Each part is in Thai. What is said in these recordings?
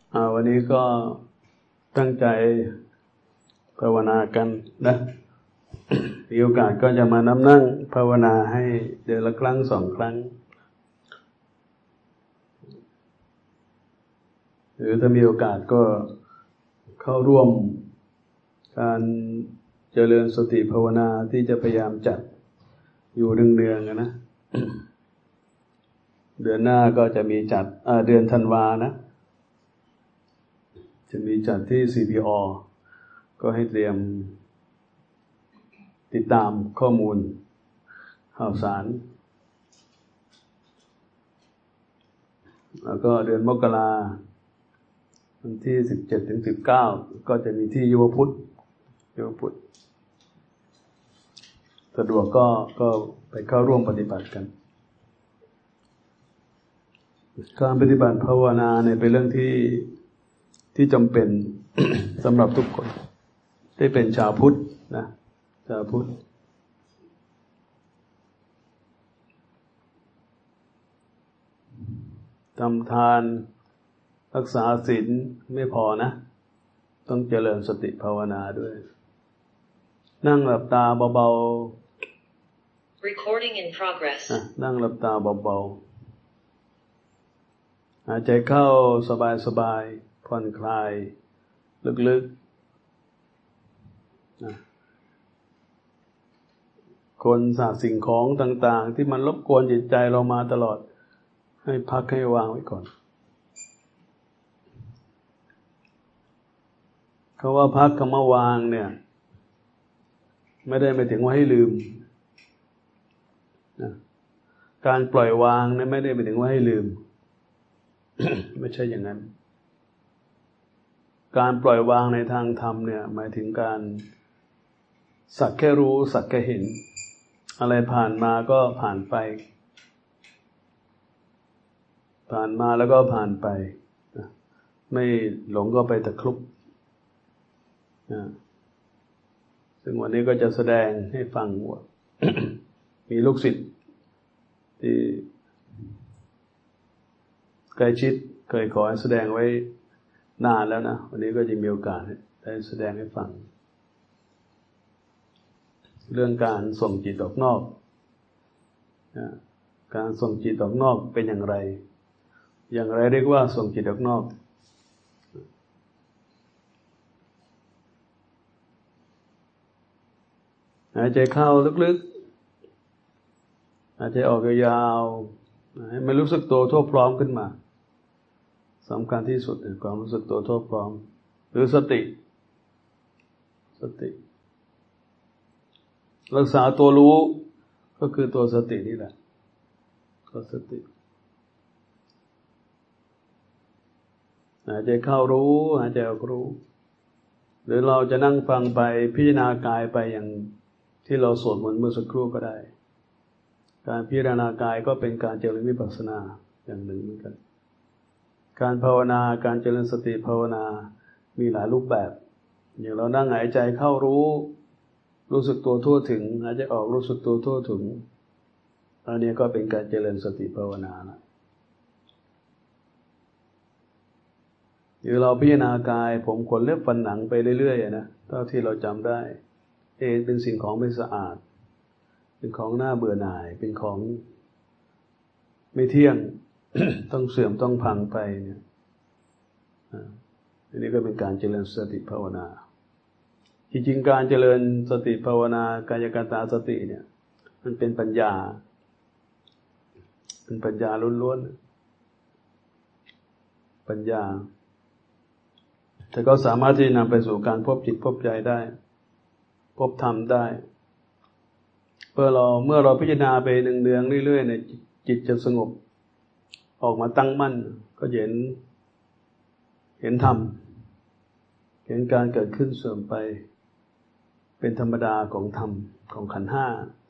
วันนี้ก็ตั้งใจภาวนากันนะ มีโอกาสก็จะมานั่งภาวนาให้เดือนละครั้ง2 ครั้งหรือถ้ามีโอกาสก็เข้าร่วมการเจริญสติภาวนาที่จะพยายามจัดอยู่เนืองๆนะ เดือนหน้าก็จะมีจัดเดือนธันวานะจะมีจัดที่ CPO ก็ให้เตรียมติดตามข้อมูลข่าวสารแล้วก็เดือนมกราวันที่17 ถึง 19ก็จะมีที่ยุวพุทธสะดวกก็ไปเข้าร่วมปฏิบัติกันการปฏิบัติภาวนาเนี่ยเป็นเรื่องที่จำเป็น สำหรับทุกคนที่เป็นชาวพุทธนะชาวพุทธทำทานรักษาศีลไม่พอนะต้องเจริญสติภาวนาด้วยนั่งหลับตาเบาๆ Recording in progress นั่งหลับตาเบาๆหายใจเข้าสบายๆผ่อนคลายลึกๆคนสัตว์สิ่งของต่างๆที่มันรบกวนจิตใจเรามาตลอดให้พักให้วางไว้ก่อนเขาว่าพักคำว่าวางเนี่ยไม่ได้หมายถึงว่าให้ลืมนะการปล่อยวางเนี่ยไม่ได้หมายถึงว่าให้ลืม ไม่ใช่อย่างนั้นการปล่อยวางในทางธรรมเนี่ยหมายถึงการสักแค่รู้สักแค่เห็นอะไรผ่านมาก็ผ่านไปผ่านมาแล้วก็ผ่านไปไม่หลงก็ไปตะครุบซึ่งวันนี้ก็จะแสดงให้ฟังว่า มีลูกศิษย์ที่ใกล้ชิดเคยขอให้แสดงไว้นานแล้วนะวันนี้ก็จะมีโอกาสได้แสดงให้ฟังเรื่องการส่งจิตออกนอกการส่งจิตออกนอกเป็นอย่างไรเรียกว่าส่งจิตออกนอกหายใจเข้าลึกๆหายใจออกยาวๆให้มันรู้สึกตัวทั่วพร้อมขึ้นมาสำคัญที่สุดความรู้สึกตัวทั่วพร้อมหรือสติรักษาตัวรู้ก็คือตัวสตินี่แหละก็สติหายใจเข้ารู้หายใจออกรู้หรือเราจะนั่งฟังไปพิจารณากายไปอย่างที่เราสวดมนต์เมื่อสักครู่ก็ได้การพิจารณากายก็เป็นการเจริญวิปัสสนาอย่างหนึ่งเหมือนกันการภาวนาการเจริญสติภาวนามีหลายรูปแบบอย่างเรานั่งหายใจเข้ารู้สึกตัวทั่วถึงหายใจออกรู้สึกตัวทั่วถึงอันนี้ก็เป็นการเจริญสติภาวนานะหรือเราพิจารณากายผมขนเล็บฟันหนังไปเรื่อยๆนะเท่าที่เราจำได้เป็นสิ่งของไม่สะอาดเป็นของน่าเบื่อหน่ายเป็นของไม่เที่ยง ต้องเสื่อมต้องพังไปเนี่ยอันนี้ก็เป็นการเจริญสติภาวนาจริงๆการเจริญสติภาวนากายกตาสติเนี่ยมันเป็นปัญญาล้วนๆปัญญาแต่ก็สามารถที่จะนำไปสู่การพบจิตพบใจได้พบธรรมได้เมื่อเราพิจารณาไปเนืองๆเรื่อยๆเนี่ยจิตจะสงบออกมาตั้งมั่นก็เห็นธรรมเห็นการเกิดขึ้นเสื่อมไปเป็นธรรมดาของธรรมของขันธ์ห้า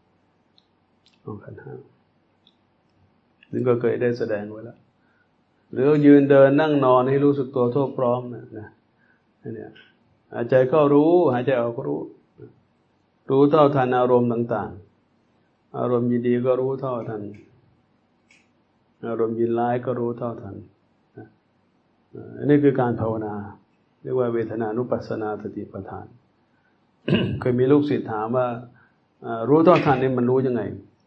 ซึ่งก็เคยได้แสดงไว้แล้วหรือยืนเดินนั่งนอนให้รู้สึกตัวทั่วพร้อมนะเนี่ยหายใจเข้ารู้หายใจออกรู้เท่าทันอารมณ์ต่างๆอารมณ์ยินดีก็รู้เท่าทันอารมณ์ยินร้ายก็รู้เท่าทันอันนี้คือการภาวนาเรียกว่าเวทนานุปัสสนาสติปัฏฐาน เคยมีลูกศิษย์ถามว่ารู้เท่าทันเนี่ยมันรู้ยังไง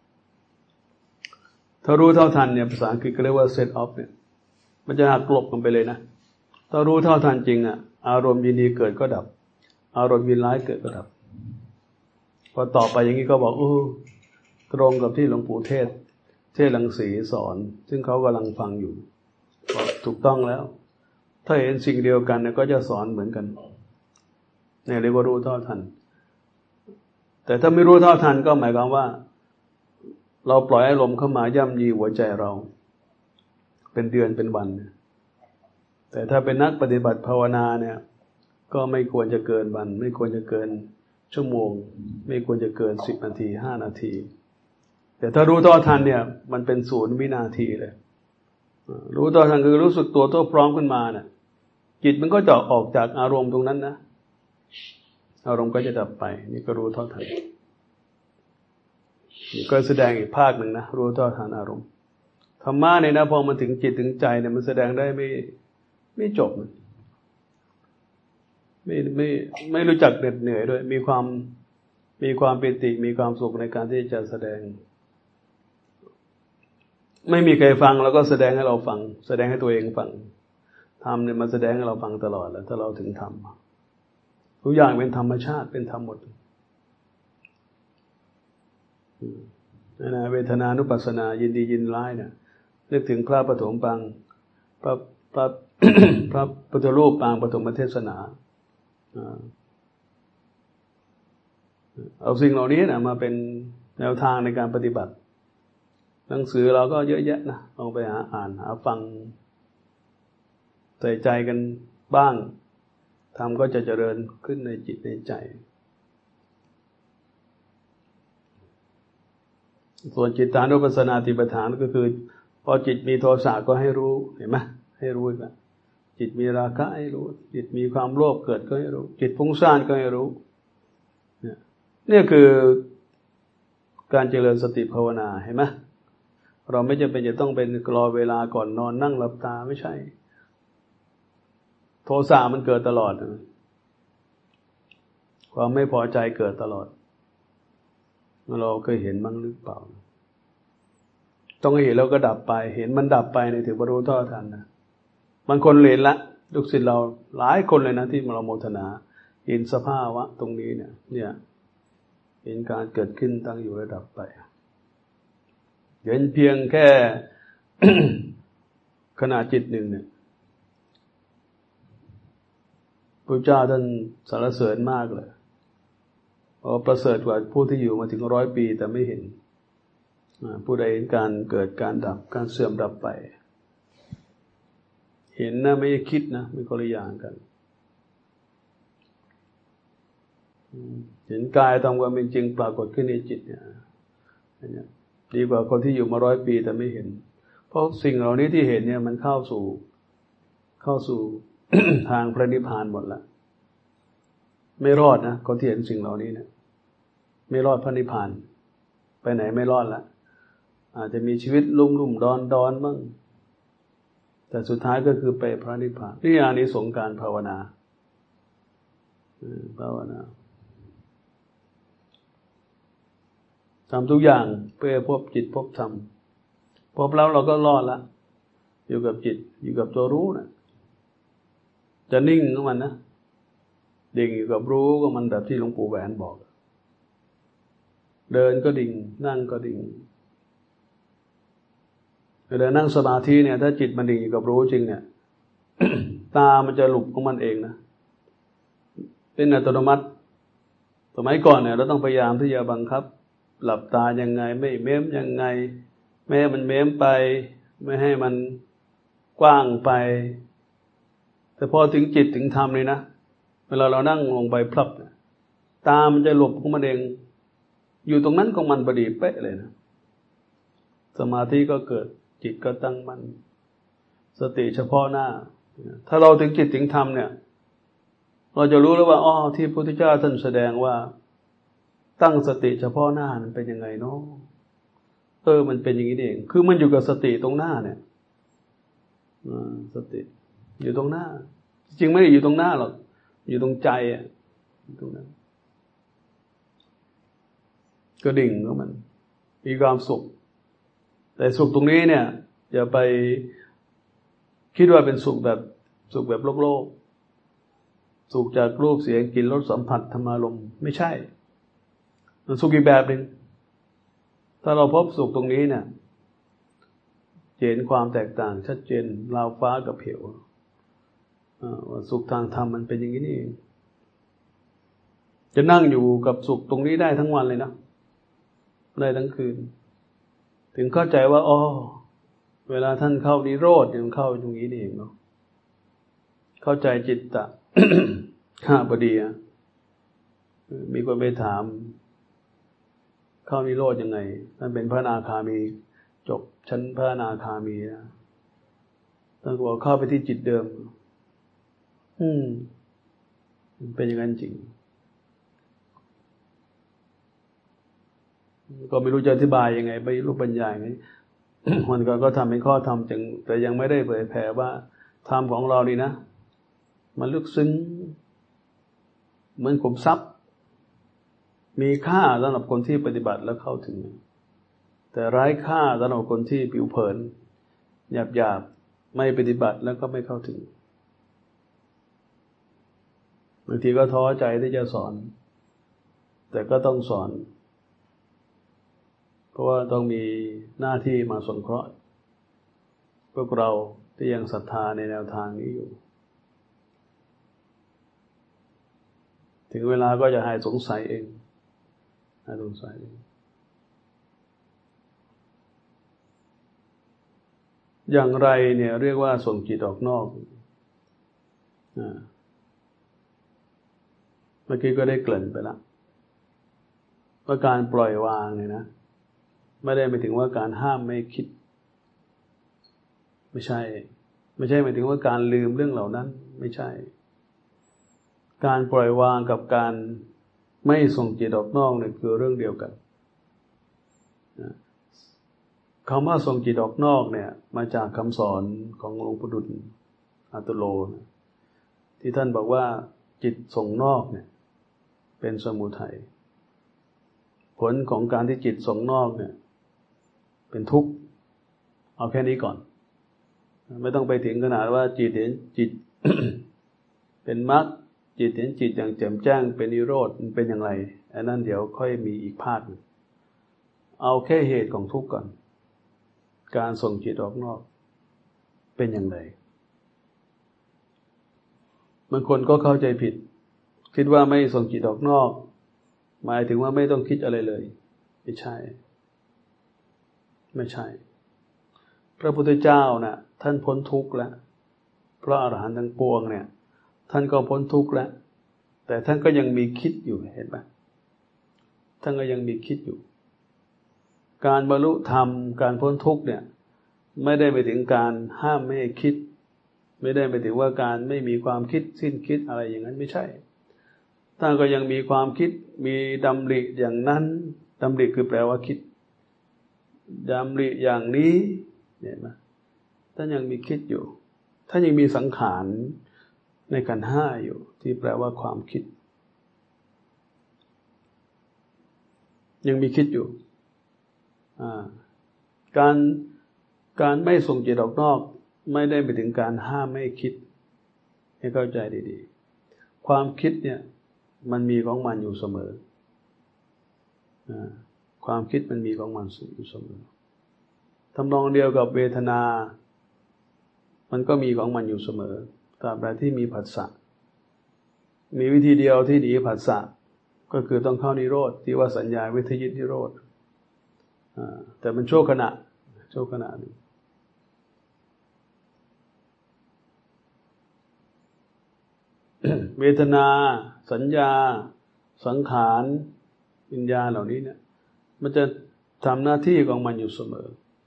ถ้ารู้เท่าทันเนี่ยภาษาอังกฤษก็เรียกว่า set off เนี่ยมันจะหักหลบกันไปเลยนะถ้ารู้เท่าทันจริงอารมณ์ยินดีเกิดก็ดับอารมณ์ยินร้ายเกิดก็ดับพอต่อไปอย่างนี้ก็บอกตรงกับที่หลวงปู่เทศรังสีสอนซึ่งเขากำลังฟังอยู่ถูกต้องแล้วถ้าเห็นสิ่งเดียวกันเนี่ยก็จะสอนเหมือนกันเนี่ยเรียกว่ารู้เท่าทันแต่ถ้าไม่รู้เท่าทันก็หมายความว่าเราปล่อยอารมณ์เข้ามาย่ำยีหัวใจเราเป็นเดือนเป็นวันแต่ถ้าเป็นนักปฏิบัติภาวนาเนี่ยก็ไม่ควรจะเกินวันไม่ควรจะเกินชั่วโมงไม่ควรจะเกิน10 นาที5 นาทีแต่ถ้ารู้เท่าทันเนี่ยมันเป็น0 วินาทีเลยรู้เท่าทันคือรู้สึกตัวพร้อมขึ้นมาเนี่ยจิตมันก็จะออกจากอารมณ์ตรงนั้นนะอารมณ์ก็จะดับไปนี่ก็รู้เท่าทันนี่ก็แสดงอีกภาคหนึ่งนะรู้เท่าทันอารมณ์ธรรมะเนี่ยนะพอมันถึงจิตถึงใจเนี่ยมันแสดงได้ไม่จบไม่รู้จักเหน็ดเหนื่อยด้วยมีความปิติมีความสุขในการที่จะแสดงไม่มีใครฟังแล้วก็แสดงให้เราฟังแสดงให้ตัวเองฟังธรรมเนี่ยมันแสดงให้เราฟังตลอดแล้วถ้าเราถึงธรรมทุกอย่างเป็นธรรมชาติเป็นธรรมหมดนะเวทนานุปัสสนายินดียินร้ายเนี่ยนึกถึงพระปฐมปางพระพุทธรูปปางปฐมเทศนาเอาสิ่งเหล่านี้นะมาเป็นแนวทางในการปฏิบัติหนังสือเราก็เยอะแยะนะเอาไปหาอ่านหาฟังใส่ใจกันบ้างธรรมก็จะเจริญขึ้นในจิตในใจส่วนจิตตานุปัสสนาสติปัฏฐานก็คือพอจิตมีโทสะก็ให้รู้เห็นไหมให้รู้อีกแล้วจิตมีราคะให้รู้จิตมีความโลภเกิดก็ให้รู้จิตฟุ้งซ่านก็ให้รู้เนี่ยคือการเจริญสติภาวนาเห็นไหมเราไม่จำเป็นจะต้องเป็นรอเวลาก่อนนอนนั่งหลับตาไม่ใช่โทสะมันเกิดตลอดความไม่พอใจเกิดตลอดเราเคยเห็นบ้างหรือเปล่าต้องเห็นแล้วก็ดับไปเห็นมันดับไปในถือว่ารู้เท่าทันนะบางคนเห็นละลูกศิษย์เราหลายคนเลยนะที่เราโมทนาเห็นสภาวะตรงนี้เนี่ยเห็นการเกิดขึ้นตั้งอยู่ระดับไปเห็นเพียงแค่ ขณะจิตหนึ่งเนี่ยพระเจ้าท่านสรรเสริญมากเลยประเสริฐกว่าผู้ที่อยู่มาถึง100 ปีแต่ไม่เห็นผู้ใดเห็นการเกิดการดับการเสื่อมดับไปเห็นนะไม่ได้คิดนะไม่คนละอย่างกันเห็นกายตามความเป็นจริงปรากฏขึ้นในจิตเนี่ยดีกว่าคนที่อยู่มา100 ปีแต่ไม่เห็นเพราะสิ่งเหล่านี้ที่เห็นเนี่ยมันเข้าสู่ ทางพระนิพพานหมดแล้วไม่รอดนะคนที่เห็นสิ่งเหล่านี้เนี่ยไม่รอดพระนิพพานไปไหนไม่รอดละอาจจะมีชีวิตลุ่มๆดอนบ้างแต่สุดท้ายก็คือไปพระนิพพานนี่อานิสงส์การภาวนาทำทุกอย่างเพื่อพบจิตพบธรรมพบแล้วเราก็รอดละอยู่กับจิตอยู่กับตัวรู้นะจะนิ่งของมันนะดิ่งอยู่กับรู้ก็มันแบบที่หลวงปู่แหวนบอกเดินก็ดิ่งนั่งก็ดิ่งเวลานั่งสมาธิเนี่ยถ้าจิตมันดิ่งอยู่กับรู้จริงเนี่ย ตามันจะหลุบของมันเองนะเป็นอัตโนมัติสมัยก่อนเนี่ยเราต้องพยายามที่จะบังคับหลับตายังไงไม่เม้มยังไงไม่ให้มันเม้มไปไม่ให้มันกว้างไปแต่พอถึงจิตถึงธรรมเลยนะเวลาเรานั่งลงไปพลับตามันจะหลบของมันเองอยู่ตรงนั้นของมันพอดีเป๊ะเลยนะสมาธิก็เกิดจิตก็ตั้งมั่นสติเฉพาะหน้าถ้าเราถึงจิตถึงธรรมเนี่ยเราจะรู้แล้วว่าอ๋อที่พระพุทธเจ้าท่านแสดงว่าตั้งสติเฉพาะหน้ามันเป็นยังไงเนาะมันเป็นอย่างนี้เองคือมันอยู่กับสติตรงหน้าเนี่ยสติอยู่ตรงหน้าจริงไม่ได้อยู่ตรงหน้าหรอกอยู่ตรงใจอ่ะตรงนั้นก็ดิ่งของมันมีความสุขแต่สุขตรงนี้เนี่ยอย่าไปคิดว่าเป็นสุขแบบโลกสุขจากรูปเสียงกลิ่นรสสัมผัสธรรมารมณ์ไม่ใช่มันสุขอีกแบบนึงถ้าเราพบสุขตรงนี้เนี่ยเห็นความแตกต่างชัดเจนราวฟ้ากับเหวว่าสุขทางธรรมมันเป็นอย่างนี้นี่จะนั่งอยู่กับสุขตรงนี้ได้ทั้งวันเลยนะได้ทั้งคืนถึงเข้าใจว่าอ๋อเวลาท่านเข้านิโรธมันเข้าตรงนี้นี่เองเนาะเข้าใจจิตตะ ข้าพอดีมีคนไปถามเข้านิโรธยังไงท่านเป็นพระอนาคามีจบชั้นพระอนาคามีนะท่านก็บอกเข้าไปที่จิตเดิมเป็นอย่างนั้นจริงก็ไม่รู้จะอธิบายยังไงไม่รู้บรรยายไง วันก่อนก็ทำเป็นข้อธรรมจังแต่ยังไม่ได้เผยแผ่ว่าธรรมของเรานี่นะมันลึกซึ้งเหมือนขุมทรัพย์มีค่าสำหรับคนที่ปฏิบัติแล้วเข้าถึงแต่ไร้ค่าสำหรับคนที่ผิวเผินหยาบๆไม่ปฏิบัติแล้วก็ไม่เข้าถึงบางทีก็ท้อใจที่จะสอนแต่ก็ต้องสอนเพราะว่าต้องมีหน้าที่มาสงเคราะห์พวกเราที่ยังศรัทธาในแนวทางนี้อยู่ถึงเวลาก็จะหายสงสัยเองหายสงสัยเองอย่างไรเนี่ยเรียกว่าส่งจิตออกนอกเมื่อกี้ก็ได้เกริ่นไปแล้วว่าการปล่อยวางเนี่ยนะไม่ได้หมายถึงว่าการห้ามไม่คิดไม่ใช่หมายถึงว่าการลืมเรื่องเหล่านั้นไม่ใช่การปล่อยวางกับการไม่ส่งจิตออกนอกเนี่ยคือเรื่องเดียวกันคำว่าส่งจิตออกนอกเนี่ยมาจากคำสอนของหลวงปู่ดุลย์อาตุโลนะที่ท่านบอกว่าจิตส่งนอกเนี่ยเป็นสมุทัยผลของการที่จิตส่งนอกเนี่ยเป็นทุกข์เอาแค่นี้ก่อนไม่ต้องไปถึงขนาดว่าจิตเห็นจิต เป็นมรรคจิตเห็นจิตอย่างแจ่มแจ้งเป็นนิโรธมันเป็นอย่างไรอันนั้นเดี๋ยวค่อยมีอีกภาคนึงเอาแค่เหตุของทุกข์ก่อนการส่งจิตออกนอกเป็นอย่างไรบางคนก็เข้าใจผิดคิดว่าไม่ส่งจิตออกนอกหมายถึงว่าไม่ต้องคิดอะไรเลยไม่ใช่พระพุทธเจ้าน่ะท่านพ้นทุกข์แล้วพระอรหันต์ทั้งปวงเนี่ยท่านก็พ้นทุกข์แล้วแต่ท่านก็ยังมีคิดอยู่เห็นไหมท่านก็ยังมีคิดอยู่การบรรลุธรรมการพ้นทุกข์เนี่ยไม่ได้ไปถึงการห้ามไม่ให้คิดไม่ได้ไปถึงว่าการไม่มีความคิดสิ้นคิดอะไรอย่างนั้นไม่ใช่ท่านก็ยังมีความคิดมีดำริอย่างนั้นดำริคือแปลว่าคิดดำริอย่างนี้เห็นไหมท่านยังมีคิดอยู่ท่านยังมีสังขารในขันธ์ห้าอยู่ที่แปลว่าความคิดยังมีคิดอยู่การไม่ส่งจิตออกนอกไม่ได้ไปถึงการห้ามไม่คิดให้เข้าใจดีๆความคิดเนี่ยมันมีของมันอยู่เสมอความคิดมันมีของมันอยู่เสมอทำนองเดียวกับเวทนามันก็มีของมันอยู่เสมอตราบใดที่มีผัสสะมีวิธีเดียวที่หนีผัสสะก็คือต้องเข้านิโรธที่ว่าสัญญาวิทยิตนิโรธแต่มันชั่วขณะนึงเวทนาสัญญาสังขารวิญญาณเหล่านี้เนี่ยมันจะทำหน้าที่ของมันอยู่เสมอ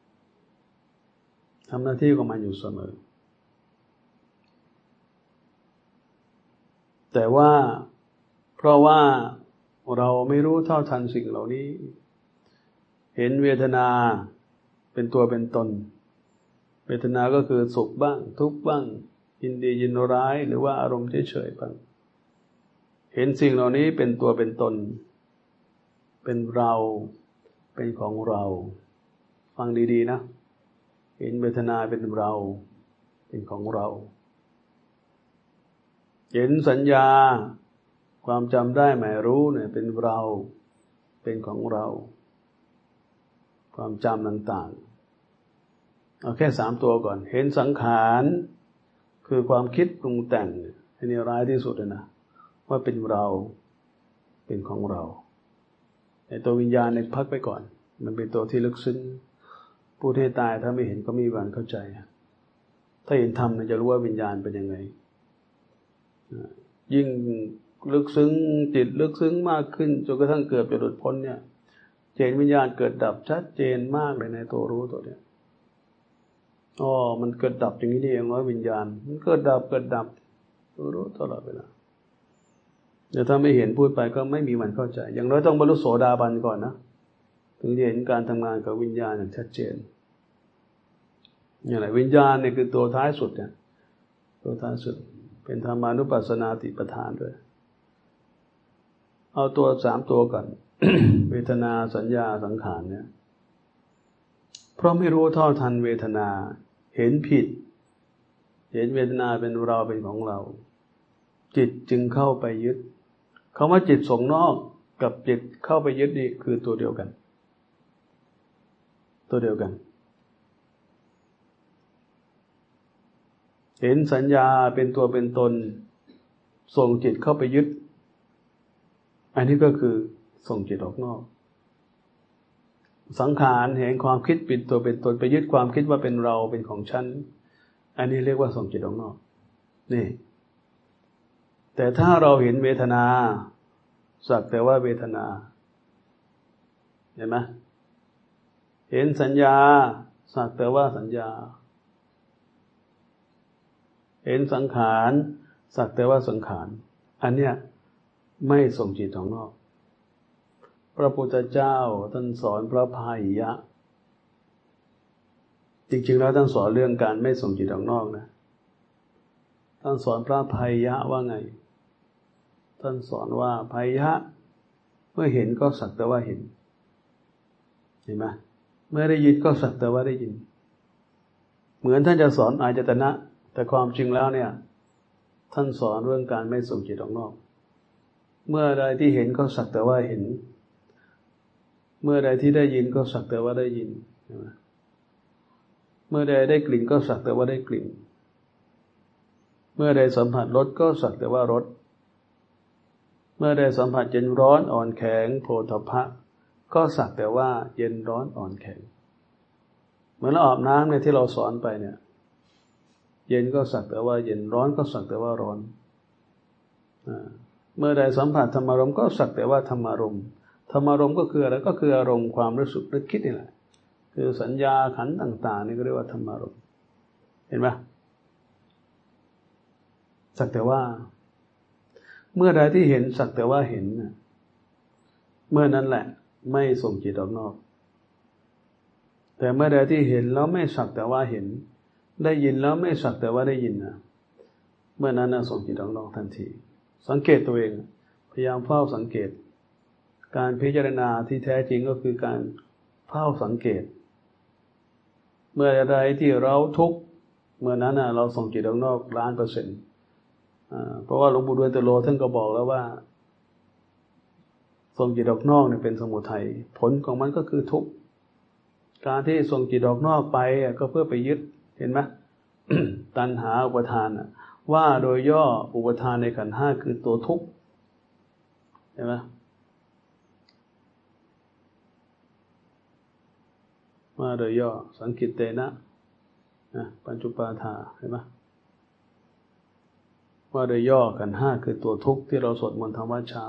แต่ว่าเพราะว่าเราไม่รู้เท่าทันสิ่งเหล่านี้เห็นเวทนาเป็นตัวเป็นตนเวทนาก็คือสุขบ้างทุกข์บ้างยินดียินร้ายหรือว่าอารมณ์เฉยๆบ้างเห็นสิ่งเหล่านี้เป็นตัวเป็นตนเป็นเราเป็นของเราฟังดีๆนะเห็นเวทนาเป็นเราเป็นของเราเห็นสัญญาความจำได้หมายรู้เนี่ยเป็นเราเป็นของเราความจำต่างๆเอาแค่3ตัวก่อนเห็นสังขารคือความคิดปรุงแต่งอันนี้ร้ายที่สุดเลยนะว่าเป็นเราเป็นของเราไอ้ตัววิญญาณเนี่ยพักไปก่อนมันเป็นตัวที่ลึกซึ้งพูดให้ตายถ้าไม่เห็นก็ไม่มีวันเข้าใจถ้าเห็นธรรมเนี่ยจะรู้ว่าวิญญาณเป็นยังไงยิ่งลึกซึ้งจิตลึกซึ้งมากขึ้นจนกระทั่งเกิดจะหลุดพ้นเนี่ยเห็นวิญญาณเกิดดับชัดเจนมากเลยในตัวรู้ตัวเนี้ยมันเกิดดับอย่างนี้นี่เองว่าวิญญาณมันเกิดดับตัวรู้ตลอดเวลาเดี๋ยวถ้าไม่เห็นพูดไปก็ไม่มีวันเข้าใจอย่างน้อยต้องบรรลุโสดาบันก่อนนะถึงจะเห็นการทำงานของวิญญาณอย่างชัดเจนอย่างไรวิญญาณเนี่ยคือตัวท้ายสุดเนี่ยตัวท้ายสุดเป็นธรรมานุปัสสนาติปทานด้วยเอาตัว3ตัวก่อน เวทนาสัญญาสังขารเนี่ยเพราะไม่รู้เท่าทันเวทนาเห็นผิดเห็นเวทนาเป็นเราเป็นของเราจิตจึงเข้าไปยึดคำว่าจิตส่งนอกกับจิตเข้าไปยึดนี่คือตัวเดียวกันเห็นสัญญาเป็นตัวเป็นตนส่งจิตเข้าไปยึดอันนี้ก็คือส่งจิตออกนอกสังขารเห็นความคิดปิดตัวเป็นตนไปยึดความคิดว่าเป็นเราเป็นของฉันอันนี้เรียกว่าส่งจิตออกนอกนี่แต่ถ้าเราเห็นเวทนาสักแต่ว่าเวทนาเห็นไหมเห็นสัญญาสักแต่ว่าสัญญาเห็นสังขารสักแต่ว่าสังขารอันเนี้ยไม่ส่งจิตออกนอกพระพุทธเจ้าท่านสอนพระพาหิยะจริงๆแล้วท่านสอนเรื่องการไม่ส่งจิตออกนอกนะท่านสอนพระพาหิยะว่าไงท่านสอนว่าพาหิยะเมื่อเห็นก็สักแต่ว่าเห็นเห็นไหมเมื่อได้ยินก็สักแต่ว่าได้ยินเหมือนท่านจะสอนอายตนะแต่ความจริงแล้วเนี่ยท่านสอนเรื่องการไม่ส่งจิตออกนอกเมื่อใดที่เห็นก็สักแต่ว่าเห็นเมื่อใดที่ได้ยินก็สักแต่ว่าได้ยินใช่ไหมเมื่อใดได้กลิ่นก็สักแต่ว่าได้กลิ่นเมื่อใดสัมผัสรสก็สักแต่ว่ารสเมื่อใดสัมผัสเย็นร้อนอ่อนแข็งโผฏฐัพพะก็สักแต่ว่าเย็นร้อนอ่อนแข็งเหมือนเราอาบน้ำเนี่ยที่เราสอนไปเนี่ยเย็นก็สักแต่ว่าเย็นร้อนก็สักแต่ว่าร้อนเมื่อใดสัมผัสธรรมารมณ์ก็สักแต่ว่าธรรมารมณ์ธรรมารมณ์ก็คืออะไรก็คืออารมณ์ความรู้สึกนึกคิดนี่แหละคือสัญญาขันธ์ต่างๆนี่ก็เรียกว่าธรรมารมณ์เห็นไหมสักแต่ว่าเมื่อใดที่เห็นสักแต่ว่าเห็นเมื่อนั้นแหละไม่ส่งจิตออกนอกแต่เมื่อใดที่เห็นแล้วไม่สักแต่ว่าเห็นได้ยินแล้วไม่สักแต่ว่าได้ยินเมื่อนั้นส่งจิตออกนอกทันทีสังเกตตัวเองพยายามเฝ้าสังเกตการพิจารณาที่แท้จริงก็คือการเฝ้าสังเกตเมื่อใดที่เราทุกข์เมื่อนั้นเราส่งจิตออกนอก100%เพราะว่าหลวงปู่ดูลย์เตโลท่านก็บอกแล้วว่าส่งจิตออกนอกเนี่ยเป็นสมุทัยผลของมันก็คือทุกข์การที่ส่งจิตออกนอกไปก็เพื่อไปยึดเห็นไหม ตัณหาอุปทานว่าโดยย่ออุปทานในขันธ์5คือตัวทุกข์เห็นไหมว่าโดยย่อสังคิตเตนะปัญจุปาทาเห็นไหมว่าโดยย่อขันธ์5คือตัวทุกข์ที่เราสวดมนต์ทำวัดเช้า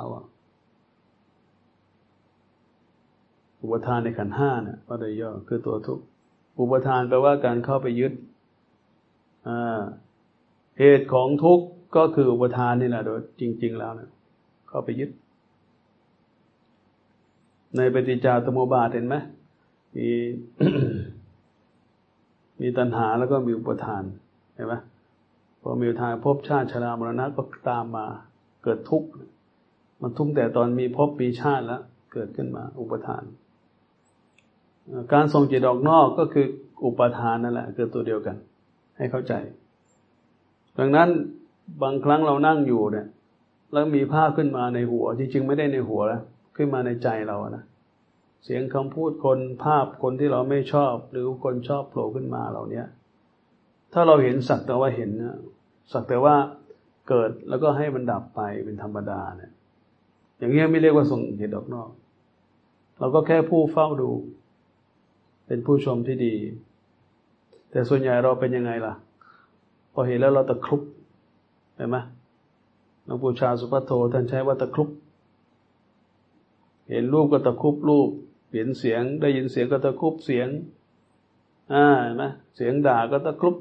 อุปทานในขันธ์5เนี่ยว่าโดยย่อคือตัวทุกข์อุปทานแปลว่าการเข้าไปยึดเหตุของทุกข์ก็คืออุปทานนี่แหละโดยจริงๆแล้วเนี่ยเข้าไปยึดในปฏิจจสมุปบาทเห็นไหมมี มีตัณหาแล้วก็มีอุปทานเห็นไหมพอมีอุทานภพชาติชรามรณะก็ตามมาเกิดทุกข์มันทุกข์แต่ตอนมีภพมีชาติแล้วเกิดขึ้นมาอุปทานการส่งจิตออกนอกก็คืออุปทานนั่นแหละคือตัวเดียวกันให้เข้าใจดังนั้นบางครั้งเรานั่งอยู่เนี่ยแล้วมีภาพขึ้นมาในหัวจริงๆไม่ได้ในหัวแล้วขึ้นมาในใจเรานะเสียงคำพูดคนภาพคนที่เราไม่ชอบหรือคนชอบโผล่ขึ้นมาเหล่านี้ถ้าเราเห็นสักแต่ว่าเห็นนะสักแต่ว่าเกิดแล้วก็ให้มันดับไปเป็นธรรมดาเนี่ยอย่างนี้ไม่เรียกว่าส่งจิตออกนอกเราก็แค่ผู้เฝ้าดูเป็นผู้ชมที่ดีแต่ส่วนใหญ่เราเป็นยังไงล่ะพอเห็นแล้วเราตะครุบเห็นไหมหลวงปู่ชาสุภัทโทท่านใช้ว่าตะครุบเห็นรูปก็ตะครุบรูปเห็นเสียงได้ยินเสียงก็ตะครุบเสียงเห็นไหมเสียงด่าก็ตะครุบ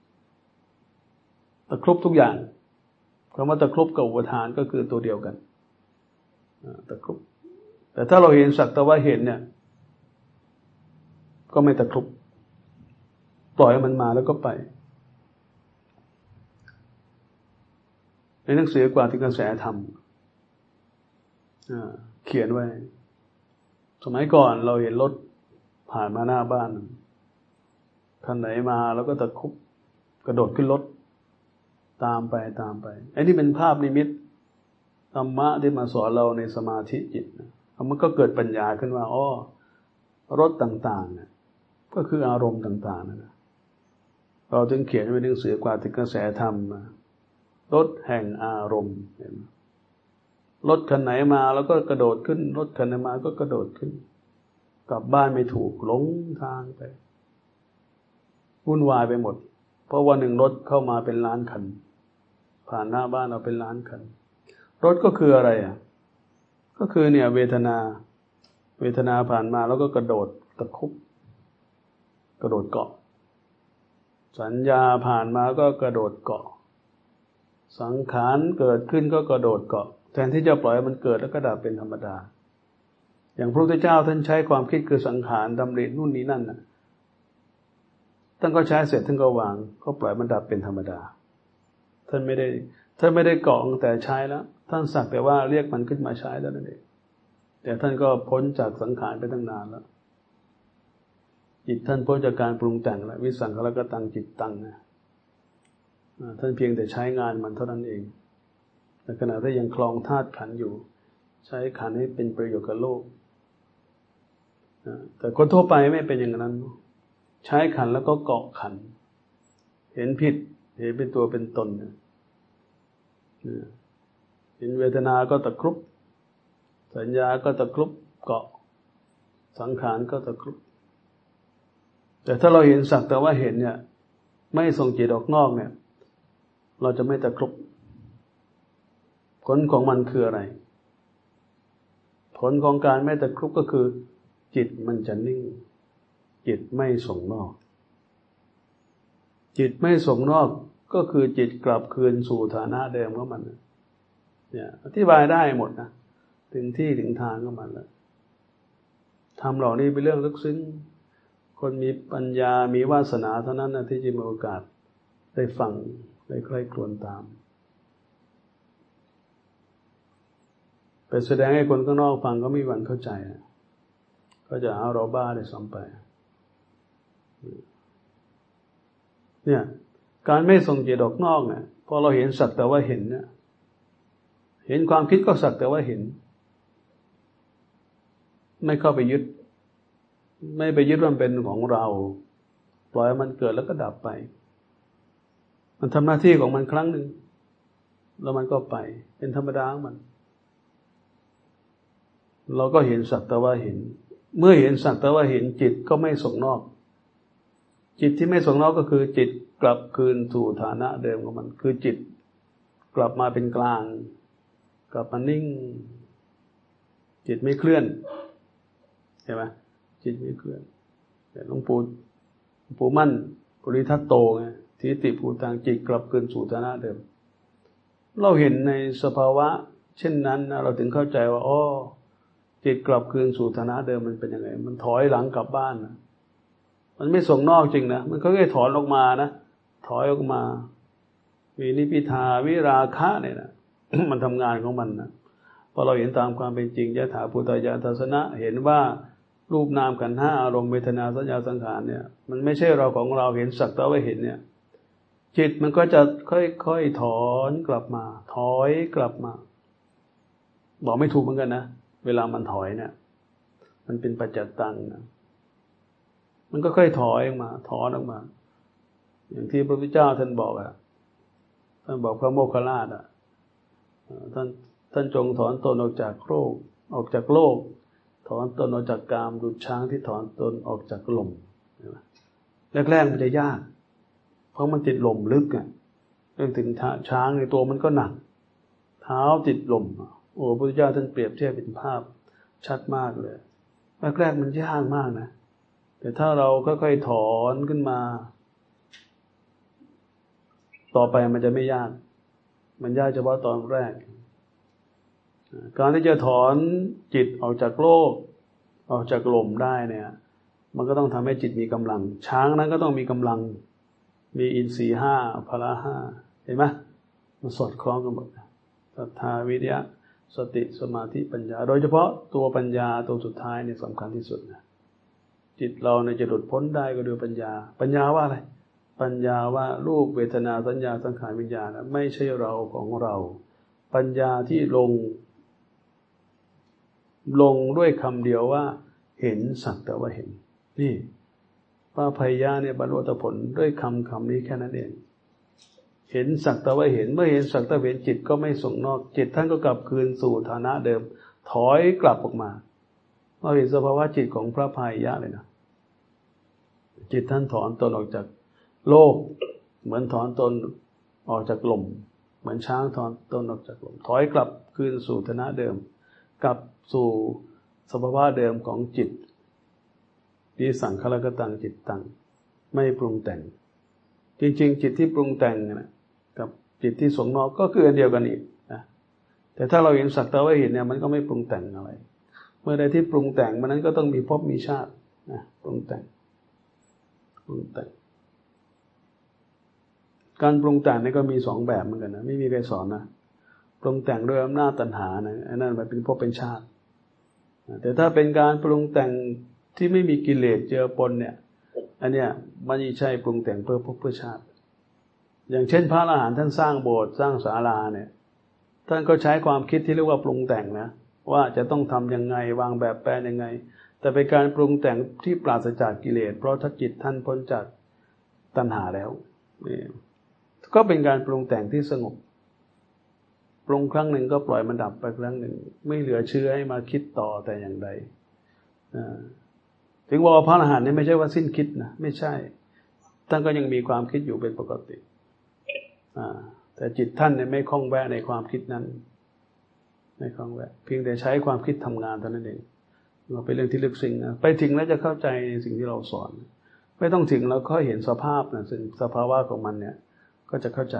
ทุกอย่างคำว่าตะครุบกับอุปทานก็คือตัวเดียวกันตะครุบแต่ถ้าเราเห็นสักแต่ว่าเห็นเนี่ยก็ไม่ตะครุบปล่อยมันมาแล้วก็ไปในหนังสือกว่าที่กระแสธรรมเขียนไว้สมัยก่อนเราเห็นรถผ่านมาหน้าบ้านคันไหนมาแล้วก็ตะครุบกระโดดขึ้นรถตามไปไอ้นี่เป็นภาพนิมิตธรรมะที่มาสอนเราในสมาธิจิตมันก็เกิดปัญญาขึ้นว่าอ๋อรถต่างๆเนี่ยก็คืออารมณ์ต่างๆนะเราจึงเขียนไว้ในหนังสือกว่าที่กระแสธรรมรถแห่งอารมณ์รถคันไหนมาแล้วก็กระโดดขึ้นรถคันไหนมาก็กระโดดขึ้นกลับบ้านไม่ถูกหลงทางไปวุ่นวายไปหมดเพราะวันหนึ่งรถเข้ามาเป็นล้านคันผ่านหน้าบ้านเราเป็นล้านคันรถก็คืออะไรก็คือเนี่ยเวทนาผ่านมาแล้วก็กระโดดตะคุบกระโดดเกาะสัญญาผ่านมาก็กระโดดเกาะสังขารเกิดขึ้นก็กระโดดเกาะแทนที่จะปล่อยมันเกิดแล้วก็ดับเป็นธรรมดาอย่างพระพุทธเจ้าท่านใช้ความคิดคือสังขารดำรินู่นนี่นั่นน่ะท่านก็ใช้เสร็จท่านก็วางก็ปล่อยมันดับเป็นธรรมดาท่านไม่ได้เกาะแต่ใช้แล้วท่านสักแต่ว่าเรียกมันขึ้นมาใช้แล้วนั่นเองแต่ท่านก็พ้นจากสังขารไปตั้งนานแล้วจิตท่านพ้นจากการปรุงแต่งแล้ววิสังขารกตังจิตตังนะท่านเพียงแต่ใช้งานมันเท่านั้นเองในขณะที่ยังคลองธาตุขันธ์อยู่ใช้ขันธ์ให้เป็นประโยชน์กับโลกแต่คนทั่วไปไม่เป็นอย่างนั้นใช้ขันธ์แล้วก็เกาะขันธ์เห็นผิดเห็นเป็นตัวเป็นตนเห็นเวทนาก็ตะครุบสัญญาก็ตะครุบเกาะสังขารก็ตะครุบแต่ถ้าเราเห็นสักแต่ว่าเห็นเนี่ยไม่ส่งจิตออกนอกเนี่ยเราจะไม่ตะครุบผลของมันคืออะไรผลของการไม่ตะครุบก็คือจิตมันจะนิ่งจิตไม่ส่งนอกจิตไม่ส่งนอกก็คือจิตกลับคืนสู่ฐานะเดิมของมันเนี่ยอธิบายได้หมดนะถึงที่ถึงทางของมันแล้วทำเหล่านี้เป็นเรื่องลึกซึ้งคนมีปัญญามีวาสนาเท่านั้นนะที่จะมีโอกาสได้ฟังได้ใคร่ครวญตามไปแสดงให้คนข้างนอกฟังก็ไม่มีวันเข้าใจก็จะเอาเราบ้าได้ซ้ำไปเนี่ยการไม่ส่งจิตออกนอกเนี่ยพอเราเห็นสักแต่ว่าเห็นเนี่ยเห็นความคิดก็สักแต่ว่าเห็นไม่เข้าไปยึดไม่ไปยึดว่ามันเป็นของเราปล่อยมันเกิดแล้วก็ดับไปมันทำหน้าที่ของมันครั้งหนึ่งแล้วมันก็ไปเป็นธรรมดาของมันเราก็เห็นสักแต่ว่าเห็นเมื่อเห็นสักแต่ว่าเห็นจิตก็ไม่ส่งนอกจิตที่ไม่ส่งนอกก็คือจิตกลับคืนสู่ฐานะเดิมของมันคือจิตกลับมาเป็นกลางกลับมานิ่งจิตไม่เคลื่อนใช่ไหมจิตไม่เคลื่อนแต่หลวงปู่มั่นปริทัตโตไงทิฏฐิภูตังจิตกลับคืนสู่ฐานะเดิมเราเห็นในสภาวะเช่นนั้นนะเราถึงเข้าใจว่าอ๋อจิตกลับคืนสู่ฐานะเดิมมันเป็นยังไงมันถอยหลังกลับบ้านนะมันไม่ส่งนอกจริงนะมันก็แค่ถอนออกมานะถอยออกมามีนิพพิทาวิราคะเนี่ยนะ มันทำงานของมันนะพอเราเห็นตามความเป็นจริงยถาภูตญาณทัศนะเห็นว่ารูปนามขันธ์ห้าอารมณ์เวทนาสัญญาสังขารเนี่ยมันไม่ใช่เราของเราเห็นสักแต่ว่าเห็นเนี่ยจิตมันก็จะค่อยๆถอนกลับมาถอยกลับมาบอกไม่ถูกเหมือนกันนะเวลามันถอยเนี่ยมันเป็นปัจจัตตังนะมันก็ค่อยถอยออกมาถอนออกมาอย่างที่พระพุทธเจ้าท่านบอกอะท่านบอกพระโมคคัลลานะท่านจงถอนตนออกจากโลกถอนตนออกจากกามดุจช้างที่ถอนตนออกจากลมแรกๆมันจะยากเพราะมันติดลมลึกอ่ะเรื่องถึงช้างในตัวมันก็หนักเท้าติดลมโอ้พระพุทธเจ้าท่านเปรียบเทียบเป็นภาพชัดมากเลยแรกๆมันยากมากนะแต่ถ้าเราค่อยๆถอนขึ้นมาต่อไปมันจะไม่ยากมันยากเฉพาะตอนแรกการที่จะถอนจิตออกจากโลกออกจากลมได้เนี่ยมันก็ต้องทำให้จิตมีกำลังช้างนั้นก็ต้องมีกำลังมีอินทรีย์ห้าพละห้าเห็นไหมมันสอดคล้องกันหมดศรัทธาวิริยะสติสมาธิปัญญาโดยเฉพาะตัวปัญญาตัวสุดท้ายเนี่ยสำคัญที่สุดนะจิตเราเนี่ยจะหลุดพ้นได้ก็ด้วยปัญญาว่าอะไรปัญญาว่ารูปเวทนาสัญญาสังขารวิญญาณไม่ใช่เราของเราปัญญาที่ลงด้วยคำเดียวว่าเห็นสักแต่ว่าเห็นนี่พระภัยยะเนี่ยบรรลุอรหัตผลด้วยคำนี้แค่นั้นเองเห็นสักแต่ว่าเห็นเมื่อเห็นสักแต่ว่าเห็นจิตก็ไม่ส่งนอกจิตท่านก็กลับคืนสู่ฐานะเดิมถอยกลับออกมาเราเห็นสภาวะจิตของพระภัยยะเลยนะจิตท่านถอนตนออกจากโลกเหมือนถอนตนออกจากลมเหมือนช้างถอนตนออกจากลมถอยกลับคืนสู่ฐานะเดิมกลับสู่สภาวะเดิมของจิตที่สังขารกตังจิตตังไม่ปรุงแต่งจริงๆจิตที่ปรุงแต่งนะกับจิตที่ส่งนอกก็คืออันเดียวกันอีกนะแต่ถ้าเราเห็นสักแต่ว่าเห็นเนี่ยมันก็ไม่ปรุงแต่งอะไรเมื่อใดที่ปรุงแต่งมันนั้นก็ต้องมีภพมีชาตินะปรุงแต่งการปรุงแต่งนี่ก็มีสองแบบเหมือนกันนะไม่มีใครสอนนะปรุงแต่งด้วยอำนาจตัณหานะอันนั้นมันเป็นภพเป็นชาติแต่ถ้าเป็นการปรุงแต่งที่ไม่มีกิเลสเจือปนเนี่ยอันเนี้ยมันไม่ใช่ปรุงแต่งเพื่อภพเพื่อชาติอย่างเช่นพระอรหันต์ท่านสร้างโบสถ์สร้างศาลาเนี่ยท่านก็ใช้ความคิดที่เรียกว่าปรุงแต่งนะว่าจะต้องทำยังไงวางแบบแปลนยังไงแต่เป็นการปรุงแต่งที่ปราศจากกิเลสเพราะถ้าจิตท่านพ้นจากตัณหาแล้วนี่ก็เป็นการปรุงแต่งที่สงบปรุงครั้งหนึ่งก็ปล่อยมันดับไปครั้งหนึ่งไม่เหลือเชื้อให้มาคิดต่อแต่อย่างใดถึงว่าพระอรหันต์นี่ไม่ใช่ว่าสิ้นคิดนะไม่ใช่ท่านก็ยังมีความคิดอยู่เป็นปกติแต่จิตท่านเนี่ยไม่คล้องแวะในความคิดนั้นไม่คล้องแวะเพียงแต่ใช้ความคิดทำงานเท่านั้นเองเราเป็นเรื่องที่ลึกซึ้งนะไปถึงแล้วจะเข้าใจสิ่งที่เราสอนไม่ต้องถึงแล้วก็เห็นสภาพนะซึ่งสภาวะของมันเนี่ยก็จะเข้าใจ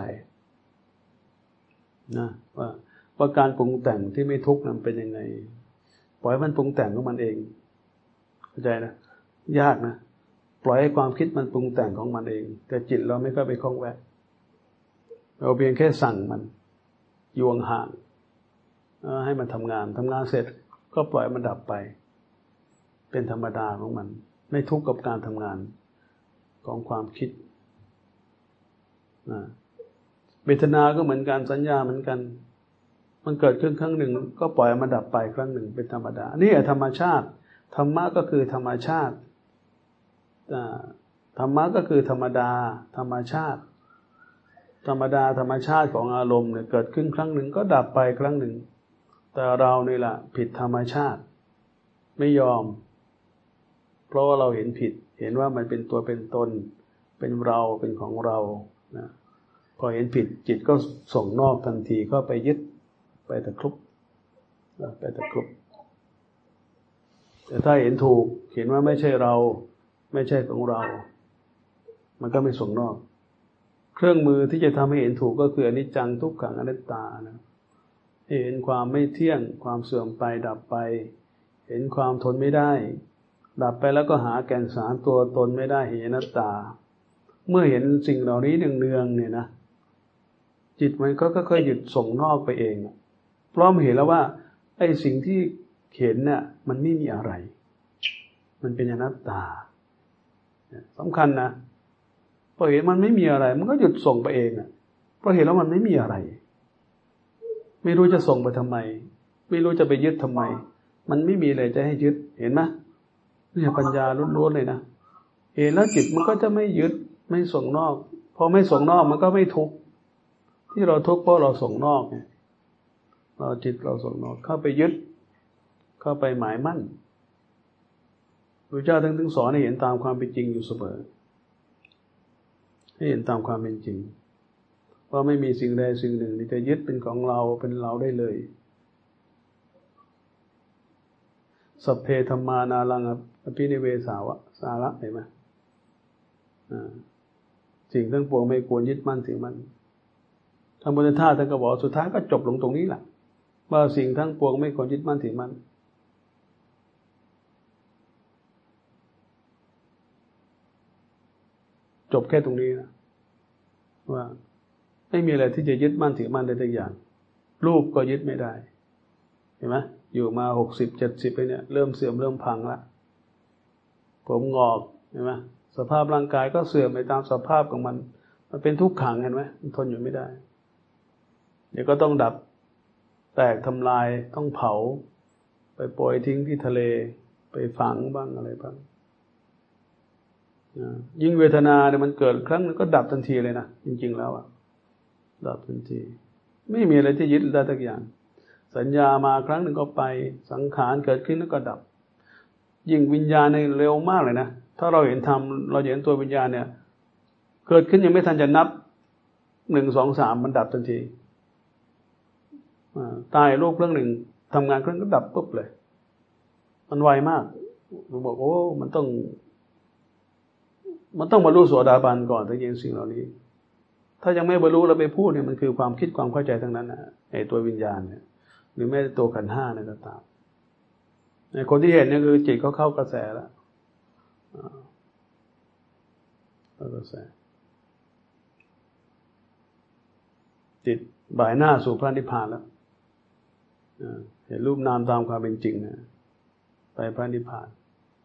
นะว่าการปรุงแต่งที่ไม่ทุกข์นั้นเป็นยังไงปล่อยมันปรุงแต่งของมันเองเข้าใจนะยากนะปล่อยให้ความคิดมันปรุงแต่งของมันเองแต่จิตเราไม่ค่อยไปคล้องแวะเราเพียงแค่สั่งมันอยู่ห่างให้มันทำงานเสร็จก็ปล่อยมันดับไปเป็นธรรมดาของมันไม่ทุกข์กับการทำงานของความคิดเวทนาก็เหมือนกันสัญญาเหมือนกันมันเกิดขึ้นครั้งหนึ่งก็ปล่อยมันดับไปครั้งหนึ่งเป็นธรรมดานี่แหละธรรมชาติธรรมะก็คือธรรมชาติธรรมะก็คือธรรมดาธรรมชาติธรรมดาธรรมชาติของอารมณ์เนี่ยเกิดขึ้นครั้งหนึ่งก็ดับไปครั้งหนึ่งแต่เรานี่แหละผิดธรรมชาติไม่ยอมเพราะว่าเราเห็นผิดเห็นว่ามันเป็นตัวเป็นตนเป็นเราเป็นของเรานะพอเห็นผิดจิตก็ส่งนอกทันทีก็ไปยึดไปตะครุบแต่ถ้าเห็นถูกเห็นว่าไม่ใช่เราไม่ใช่ของเรามันก็ไม่ส่งนอกเครื่องมือที่จะทำให้เห็นถูกก็คืออนิจจังทุกขังอนัตตานะเห็นความไม่เที่ยงความเสื่อมไปดับไปเห็นความทนไม่ได้ดับไปแล้วก็หาแก่นสารตัวตนไม่ได้เห็นอนัตตาเมื่อเห็นสิ่งเหล่านี้เนืองๆเนี่ยนะจิตมันก็ค่อยๆหยุดส่งนอกไปเองเพราะมันเห็นแล้วว่าไอ้สิ่งที่เห็นน่ะมันไม่มีอะไรมันเป็นอนัตตาสำคัญนะพอเห็นมันไม่มีอะไรมันก็หยุดส่งไปเองอ่ะเพราะเห็นแล้วมันไม่มีอะไรไม่รู้จะส่งไปทำไมไม่รู้จะไปยึดทำไมมันไม่มีอะไรจะให้ยึดเห็นไหมนี่ปัญญาล้วนๆเลยนะเห็นแล้วจิตมันก็จะไม่ยึดไม่ส่งนอกพอไม่ส่งนอกมันก็ไม่ทุกข์ที่เราทุกข์เพราะเราส่งนอกไงเราจิตเราส่งนอกเข้าไปยึดเข้าไปหมายมั่นพระเจ้าถึงสอนให้เห็นตามความเป็นจริงอยู่เสมอให้เห็นตามความเป็นจริงว่าไม่มีสิ่งใดสิ่งหนึ่งที่จะยึดเป็นของเราเป็นเราได้เลยสัพเพธัมมานารังอภินิเวสาวะสาระเห็นไหมสิ่งทั้งปวงไม่ควรยึดมั่นถือมั่นทางพุทธทาสท่านก็บอกสุดท้ายก็จบลงตรงนี้แหละว่าสิ่งทั้งปวงไม่ควรยึดมั่นถือมั่นจบแค่ตรงนี้นะว่าไม่มีอะไรที่จะยึดมั่นถือมั่นได้ทุกอย่างรูปก็ยึดไม่ได้เห็นไหมอยู่มา60-70ไปเนี่ยเริ่มเสื่อมเริ่มพังละผมงอกเห็นไหมสภาพร่างกายก็เสื่อมไปตามสภาพของมันเป็นทุกขังเห็นไหมมันทนอยู่ไม่ได้เดี๋ยวก็ต้องดับแตกทำลายต้องเผาไปปล่อยทิ้งที่ทะเลไปฝังบ้างอะไรบ้างยิ่งเวทนาเนี่ยมันเกิดครั้งนึงก็ดับทันทีเลยนะจริงๆแล้วดับทันทีไม่มีอะไรที่ยึดได้ทุกอย่างสัญญามาครั้งหนึ่งก็ไปสังขารเกิดขึ้นแล้วก็ดับยิ่งวิญญาณเนี่ยเร็วมากเลยนะถ้าเราเห็นธรรมเราเห็นตัววิญญาณเนี่ยเกิดขึ้นยังไม่ทันจะนับ1 2 3มันดับทันทีตายรูปเรื่องหนึ่งทำงานครั้งก็ดับปุ๊บเลยมันไวมากเราบอกโอ้มันต้องบรรลุโสดาบันก่อนถึงจะเห็นสิ่งเหล่านี้ถ้ายังไม่บรรลุเราไปพูดเนี่ยมันคือความคิดความเข้าใจทั้งนั้นนะไอ้ตัววิญญาณเนี่ยหรือแม้แต่ตัวขันธ์5เนี่ยก็ตามในคนที่เห็นเนี่ยคือจิตเขาเข้ากระแสแล้วเข้ากระแสจิตบ่ายหน้าสู่พระนิพพานแล้วเห็นรูปนามตามความเป็นจริงนะไปพระนิพพาน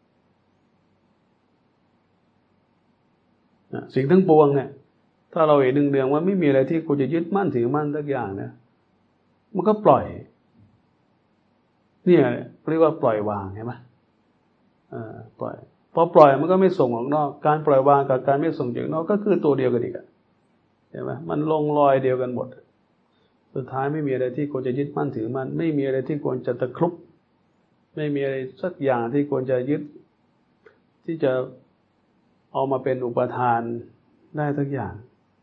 สิ่งทั้งปวงเนี่ยถ้าเราเห็นเนืองๆว่าไม่มีอะไรที่กูจะยึดมั่นถือมั่นสักอย่างเนี่ยมันก็ปล่อยเนี่ยเรียกว่าปล่อยวางใช่ไหมปล่อยพอปล่อยมันก็ไม่ส่งออกนอกการปล่อยวางกับการไม่ส่งจากนอกก็คือตัวเดียวกันอีกใช่ไหมมันลงรอยเดียวกันหมดสุดท้ายไม่มีอะไรที่ควรจะยึดมั่นถือมั่นไม่มีอะไรที่ควรจะตะครุบไม่มีอะไรสักอย่างที่ควรจะยึดที่จะเอามาเป็นอุปทานได้ทุกอย่าง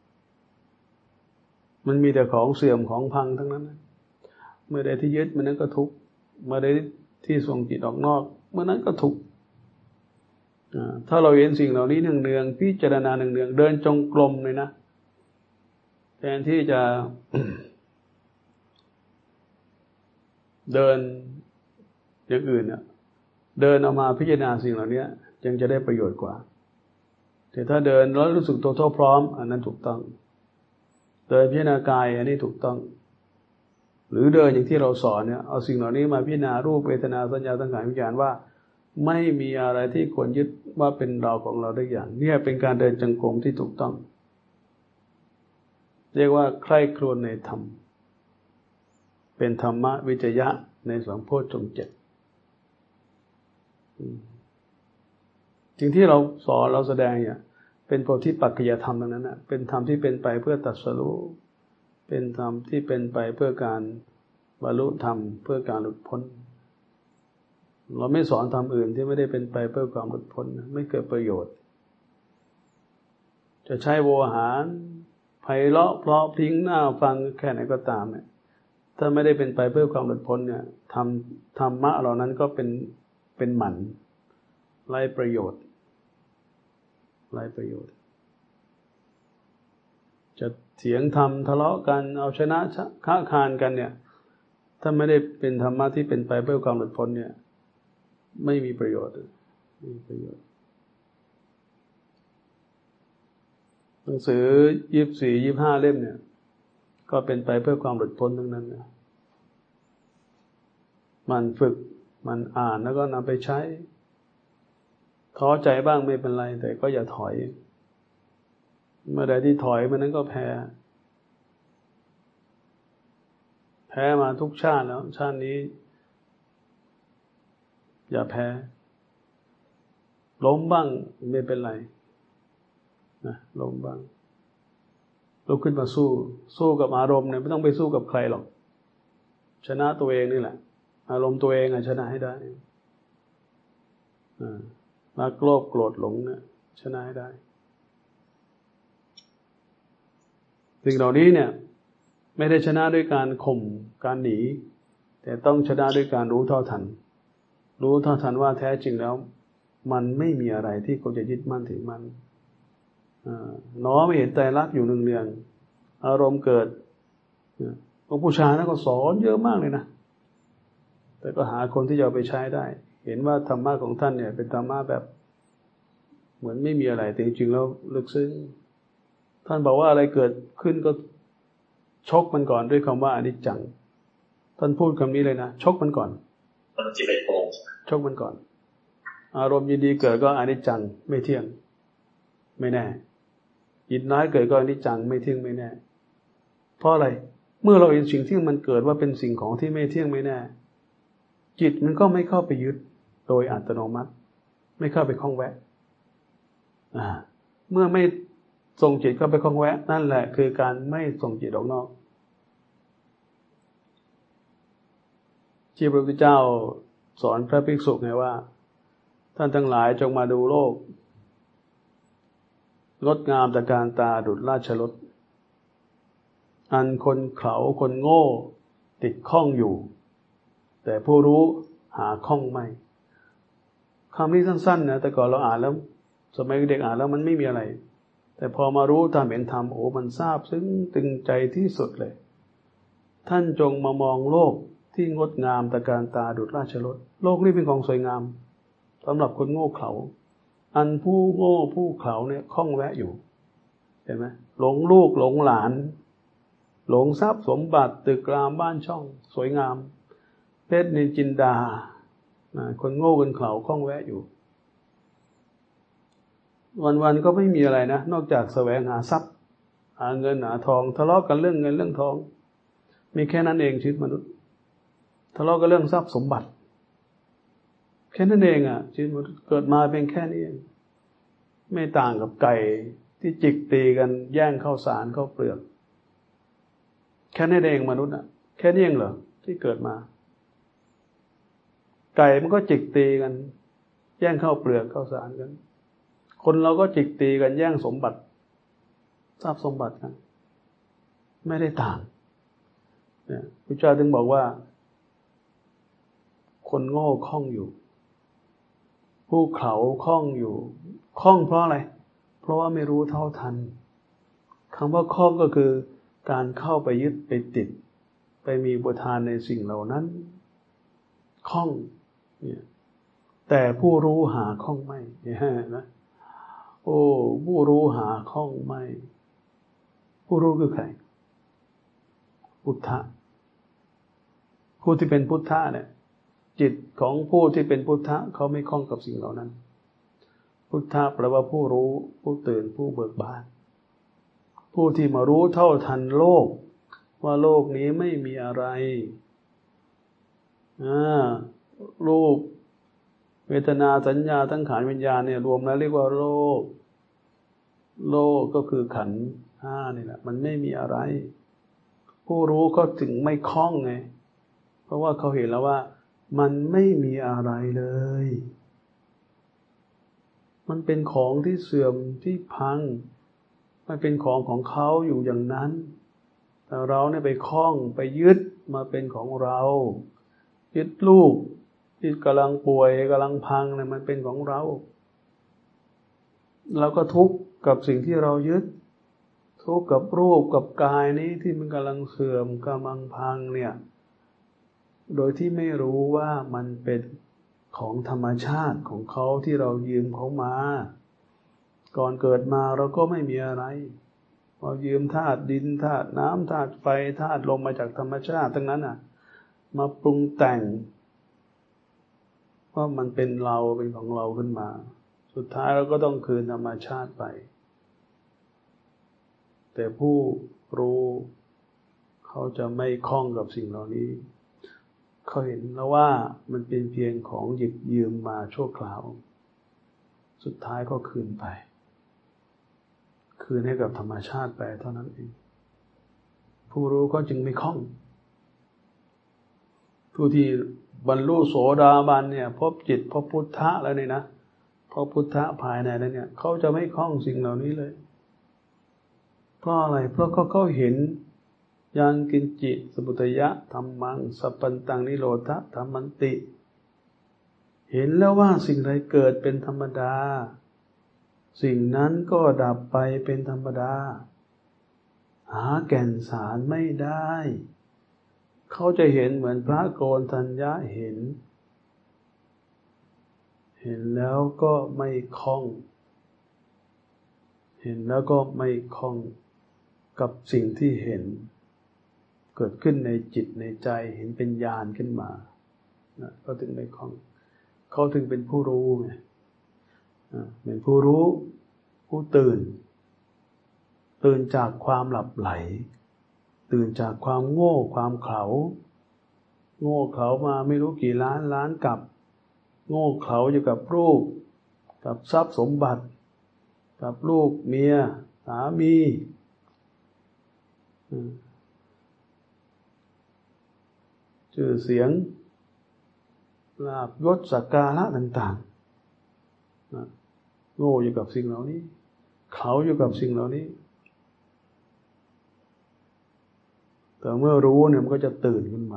มันมีแต่ของเสื่อมของพังทั้งนั้นเมื่อใดที่ยึดมันนั้นก็ทุกข์เมื่อใดที่ส่งจิตออกนอกเมื่อนั้นก็ทุกข์ถ้าเราเห็นสิ่งเหล่านี้เนืองๆพิจารณาเนืองๆเดินจงกรมเลยนะแทนที่จะ เดินอย่างอื่นเนี่ยเดินออกมาพิจารณาสิ่งเหล่านี้จึงจะได้ประโยชน์กว่าแต่ถ้าเดินแล้วรู้สึกตัวทั่วพร้อมอันนั้นถูกต้องเดินพิจารณากายอันนี้ถูกต้องหรือเดินอย่างที่เราสอนเนี่ยเอาสิ่งเหล่านี้มาพิจารณารูปเวทนาสัญญาสังขารวิญญาณว่าไม่มีอะไรที่ควรยึดว่าเป็นเราของเราได้อย่างนี่เป็นการเดินจงกรมที่ถูกต้องเรียกว่าใคร่ครวญในธรรมเป็นธรรมวิจยะในสัมโพชฌงค์ 7สิ่งที่เราสอนเราแสดงเนี่ยเป็นโพธิปักขิยธรรมทั้งนั้นนะเป็นธรรมที่เป็นไปเพื่อตรัสรู้เป็นธรรมที่เป็นไปเพื่อการบรรลุธรรมเพื่อการหลุดพ้นเราไม่สอนธรรมอื่นที่ไม่ได้เป็นไปเพื่อความหลุดพ้นไม่เกิดประโยชน์จะใช้โวหารไพเราะเพราะพริ้งหน้าฟังแค่ไหนก็ตามเนี่ยถ้าไม่ได้เป็นไปเพื่อความหลุดพ้นเนี่ยธรรมะเหล่านั้นก็เป็นหมันไร้ประโยชน์จะเถียงธรรมทะเลาะกันเอาชนะค้าคานกันเนี่ยถ้าไม่ได้เป็นธรรมะที่เป็นไปเพื่อความหลุดพ้นเนี่ยไม่มีประโยชน์หนังสือ24-25 เล่มเนี่ยก็ก็เป็นไปเพื่อความหลุดพ้นทั้งนั้นนะมันฝึกมันอ่านแล้วก็นำไปใช้ท้อใจบ้างไม่เป็นไรแต่ก็อย่าถอยเมื่อใดที่ถอยมันนั้นก็แพ้มาทุกชาติแล้วชาตินี้อย่าแพ้ล้มบ้างไม่เป็นไรนะล้มบ้างลุกขึ้นมาสู้กับอารมณ์เนี่ยไม่ต้องไปสู้กับใครหรอกชนะตัวเองนี่แหละอารมณ์ตัวเองชนะให้ได้รักโลภโกรธหลงเนี่ยชนะให้ได้สิ่งเหล่านี้เนี่ยไม่ได้ชนะด้วยการข่มการหนีแต่ต้องชนะด้วยการรู้เท่าทันว่าแท้จริงแล้วมันไม่มีอะไรที่เขาจะยึดมั่นถือมั่นน้อมเห็นไตรลักษณ์อยู่เนืองๆอารมณ์เกิดหลวงปู่ชานะก็สอนเยอะมากเลยนะแต่ก็หาคนที่จะเอาไปใช้ได้เห็นว่าธรรมะของท่านเนี่ยเป็นธรรมะแบบเหมือนไม่มีอะไรแต่จริงๆแล้วลึกซึ้งท่านบอกว่าอะไรเกิดขึ้นก็ชกมันก่อนด้วยคำว่าอนิจจังท่านพูดคำนี้เลยนะชกมันก่อนชกมันก่อนอารมณ์ยินดีเกิดก็อนิจจังไม่เที่ยงไม่แน่ยินร้ายเกิดก็อนิจจังไม่เที่ยงไม่แน่เพราะอะไรเมื่อเราเห็นสิ่งที่มันเกิดว่าเป็นสิ่งของที่ไม่เที่ยงไม่แน่จิตมันก็ไม่เข้าไปยึดโดยอัตโนมัติไม่เข้าไปคล้องแวะเมื่อไม่ส่งจิตเข้าไปคล้องแวะนั่นแหละคือการไม่ส่งจิตออกนอกที่พระพุทธเจ้าสอนพระภิกษุไงว่าท่านทั้งหลายจงมาดูโลกงดงามตระการตาดุจราชรถอันคนเขาคนโง่ติดข้องอยู่แต่ผู้รู้หาข้องไม่คำนี้สั้นๆนะแต่ก่อนเราอ่านแล้วสมัยเด็กอ่านแล้วมันไม่มีอะไรแต่พอมารู้ตามเห็นธรรมโอ้มันซาบซึ้งตึงใจที่สุดเลยท่านจงมามองโลกที่งดงามตระการตาดุจราชรถโลกนี้เป็นของสวยงามสำหรับคนโง่เขลาอันผู้โง่ผู้เขลาเนี่ยข้องแวะอยู่เห็นไหมหลงลูกหลงหลานหลงทรัพย์สมบัติตึกรามบ้านช่องสวยงามเพชรนินจินดาคนโง่คนเขลาข้องแวะอยู่วันๆก็ไม่มีอะไรนะนอกจากแสวงหาทรัพย์หาเงินหาทองทะเลาะกันเรื่องเงินเรื่องทองมีแค่นั้นเองชีวิตมนุษย์ทะเลาะกันเรื่องทรัพย์สมบัติแค่นั้นเองชีวิตมนุษย์เกิดมาเป็นแค่นี้เองไม่ต่างกับไก่ที่จิกตีกันแย่งข้าวสารข้าวเปลือกแค่นั้นเองมนุษย์แค่นี้เองเหรอที่เกิดมาไก่มันก็จิกตีกันแย่งข้าวเปลือกข้าวสารกันคนเราก็จิกตีกันแย่งสมบัติทรัพย์สมบัติกันไม่ได้ต่างเนี่ยพระเจ้าถึงบอกว่าคนโง่ข้องอยู่ผู้เขลาข้องอยู่ข้องเพราะอะไรเพราะว่าไม่รู้เท่าทันคำว่าข้องก็คือการเข้าไปยึดไปติดไปมีอุปทานในสิ่งเหล่านั้นข้องเนี่ยแต่ผู้รู้หาข้องไม่นะโอ้ผู้รู้หาข้องไม่ผู้รู้คือใครพุทธะผู้ที่เป็นพุทธะเนี่ยจิตของผู้ที่เป็นพุทธะเขาไม่ข้องกับสิ่งเหล่านั้นพุทธะแปลว่าผู้รู้ผู้ตื่นผู้เบิกบานผู้ที่มารู้เท่าทันโลกว่าโลกนี้ไม่มีอะไรรูปเวทนาสัญญาสังขารวิญญาณเนี่ยรวมแล้วเรียกว่าโลกก็คือขันธ์ห้านี่แหละมันไม่มีอะไรผู้รู้ก็ถึงไม่คล้องไงเพราะว่าเขาเห็นแล้วว่ามันไม่มีอะไรเลยมันเป็นของที่เสื่อมที่พังมันเป็นของเขาอยู่อย่างนั้นแต่เราเนี่ยไปคล้องไปยึดมาเป็นของเรายึดลูกที่กำลังป่วยกำลังพังเนี่ยมันเป็นของเราก็ทุกข์กับสิ่งที่เรายึดทุกข์กับรูปกับกายนี้ที่มันกำลังเสื่อมกำลังพังเนี่ยโดยที่ไม่รู้ว่ามันเป็นของธรรมชาติของเขาที่เรายืมเขามาก่อนเกิดมาเราก็ไม่มีอะไรเรายืมธาตุดินธาตุน้ำธาตุไฟธาตุลมมาจากธรรมชาติทั้งนั้นน่ะมาปรุงแต่งว่ามันเป็นเราเป็นของเราขึ้นมาสุดท้ายเราก็ต้องคืนธรรมชาติไปแต่ผู้รู้เขาจะไม่คล้องกับสิ่งเหล่านี้เขาเห็นแล้วว่ามันเป็นเพียงของหยิบยืมมาชั่วคราวสุดท้ายก็คืนไปคืนให้กับธรรมชาติไปเท่านั้นเองผู้รู้ก็จึงไม่คล้องผู้ที่บรรลุโสดาบันเนี่ยพบจิตพบพุทธะแล้วนี่นะพบพุทธะภายในแล้วเนี่ยเขาจะไม่คล้องสิ่งเหล่านี้เลยเพราะอะไรเพราะเขาเห็นยังกินจิสมุทัยะธัมมังสัพพันตังนิโรธธัมมันติเห็นแล้วว่าสิ่งใดเกิดเป็นธรรมดาสิ่งนั้นก็ดับไปเป็นธรรมดาหาแก่นสารไม่ได้เขาจะเห็นเหมือนพระโกณฑัญญะเห็นแล้วก็ไม่คล้องเห็นแล้วก็ไม่คล้องกับสิ่งที่เห็นเกิดขึ้นในจิตในใจเห็นเป็นญาณขึ้นมานะก็ถึงไม่คล้องเขาถึงเป็นผู้รู้ไงเป็นผู้รู้ผู้ตื่นจากความหลับไหลตื่นจากความโง่ความเขลาโง่เขลามาไม่รู้กี่ล้านกับโง่เขลาอยู่กับรูปกับทรัพย์สมบัติกับลูกเมียสามีชื่อเสียงลาภยศสักการะต่างๆโง่อยู่กับสิ่งเหล่านี้เขาอยู่กับสิ่งเหล่านี้แต่เมื่อรู้เนี่ยมันก็จะตื่นขึ้นมา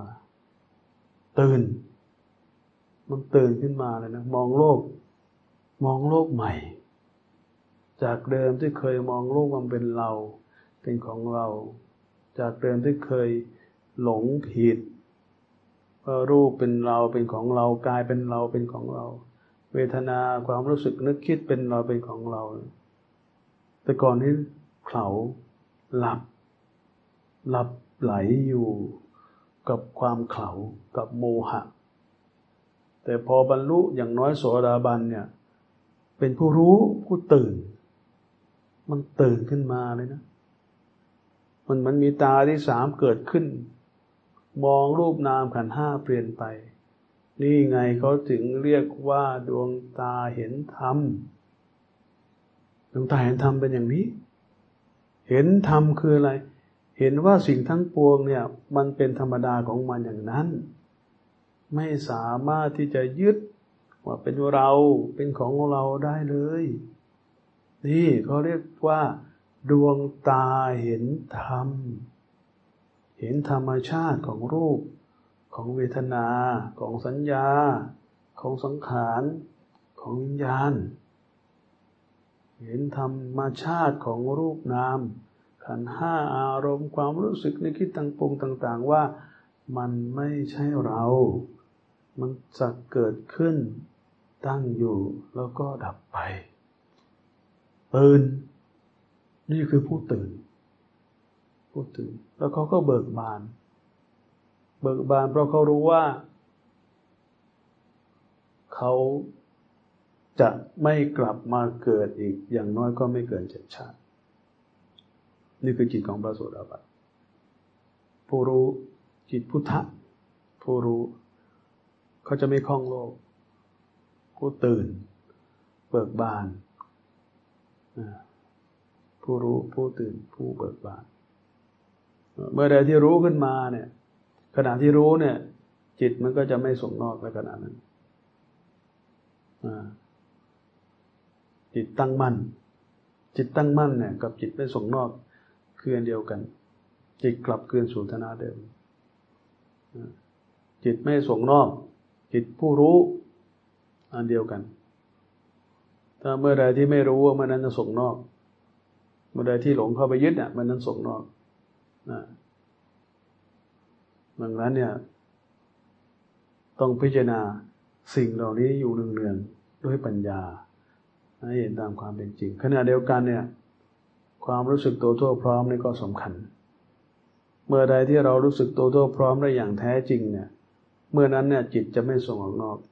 มันตื่นขึ้นมาเลยนะมองโลกใหม่จากเดิมที่เคยมองโลกมันเป็นเราเป็นของเราจากเดิมที่เคยหลงผิดว่ารูปเป็นเราเป็นของเรากายเป็นเราเป็นของเราเวทนาความรู้สึกนึกคิดเป็นเราเป็นของเราแต่ก่อนนี้เขลาหลับไหลอยู่กับความเขลากับโมหะแต่พอบรรลุอย่างน้อยโสดาบันเนี่ยเป็นผู้รู้ผู้ตื่นมันตื่นขึ้นมาเลยนะมันมีตาที่สามเกิดขึ้นมองรูปนามขันธ์ห้าเปลี่ยนไปนี่ไงเขาถึงเรียกว่าดวงตาเห็นธรรมดวงตาเห็นธรรมเป็นอย่างนี้เห็นธรรมคืออะไรเห็นว่าสิ่งทั้งปวงเนี่ยมันเป็นธรรมดาของมันอย่างนั้นไม่สามารถที่จะยึดว่าเป็นเราเป็นของเราได้เลยนี่เขาเรียกว่าดวงตาเห็นธรรมเห็นธรรมชาติของรูปของเวทนาของสัญญาของสังขารของวิญญาณเห็นธรรมชาติของรูปนามขันธ์ห้าอารมณ์ความรู้สึกนึกคิดต่างๆว่ามันไม่ใช่เรามันจะเกิดขึ้นตั้งอยู่แล้วก็ดับไปตื่นนี่คือผู้ตื่นแล้วเขาก็เบิกบานเพราะเขารู้ว่าเขาจะไม่กลับมาเกิดอีกอย่างน้อยก็ไม่เกิน7 ชาตินี่คือจิตของพระโสดาบันผู้รู้จิตพุทธะผู้รู้เขาจะไม่คล้องโลกผู้ตื่นเบิกบานผู้รู้ผู้ตื่นผู้เบิกบานเมื่อใดที่รู้ขึ้นมาเนี่ยขณะที่รู้เนี่ยจิตมันก็จะไม่ส่งนอกในขณะนั้นจิตตั้งมั่นเนี่ยกับจิตไม่ส่งนอกคืออันเดียวกันจิตกลับคืนสู่ฐานะเดิมจิตไม่ส่งนอกจิตผู้รู้อันเดียวกันถ้าเมื่อใดที่ไม่รู้ว่ามันนั้นจะส่งนอกเมื่อใดที่หลงเข้าไปยึดเนี่ยมันนั้นส่งนอกดังนั้นเนี่ยต้องพิจารณาสิ่งเหล่านี้อยู่เนืองๆด้วยปัญญาให้เห็นตามความเป็นจริงขณะเดียวกันเนี่ยคความรู้สึกตัวทั่วพร้อมนี่ก็สำคัญเมื่อใดที่เรารู้สึกตัวทั่วพร้อมได้อย่างแท้จริงเนี่ยเมื่อนั้นเนี่ยจิตจะไม่ส่งออกนอก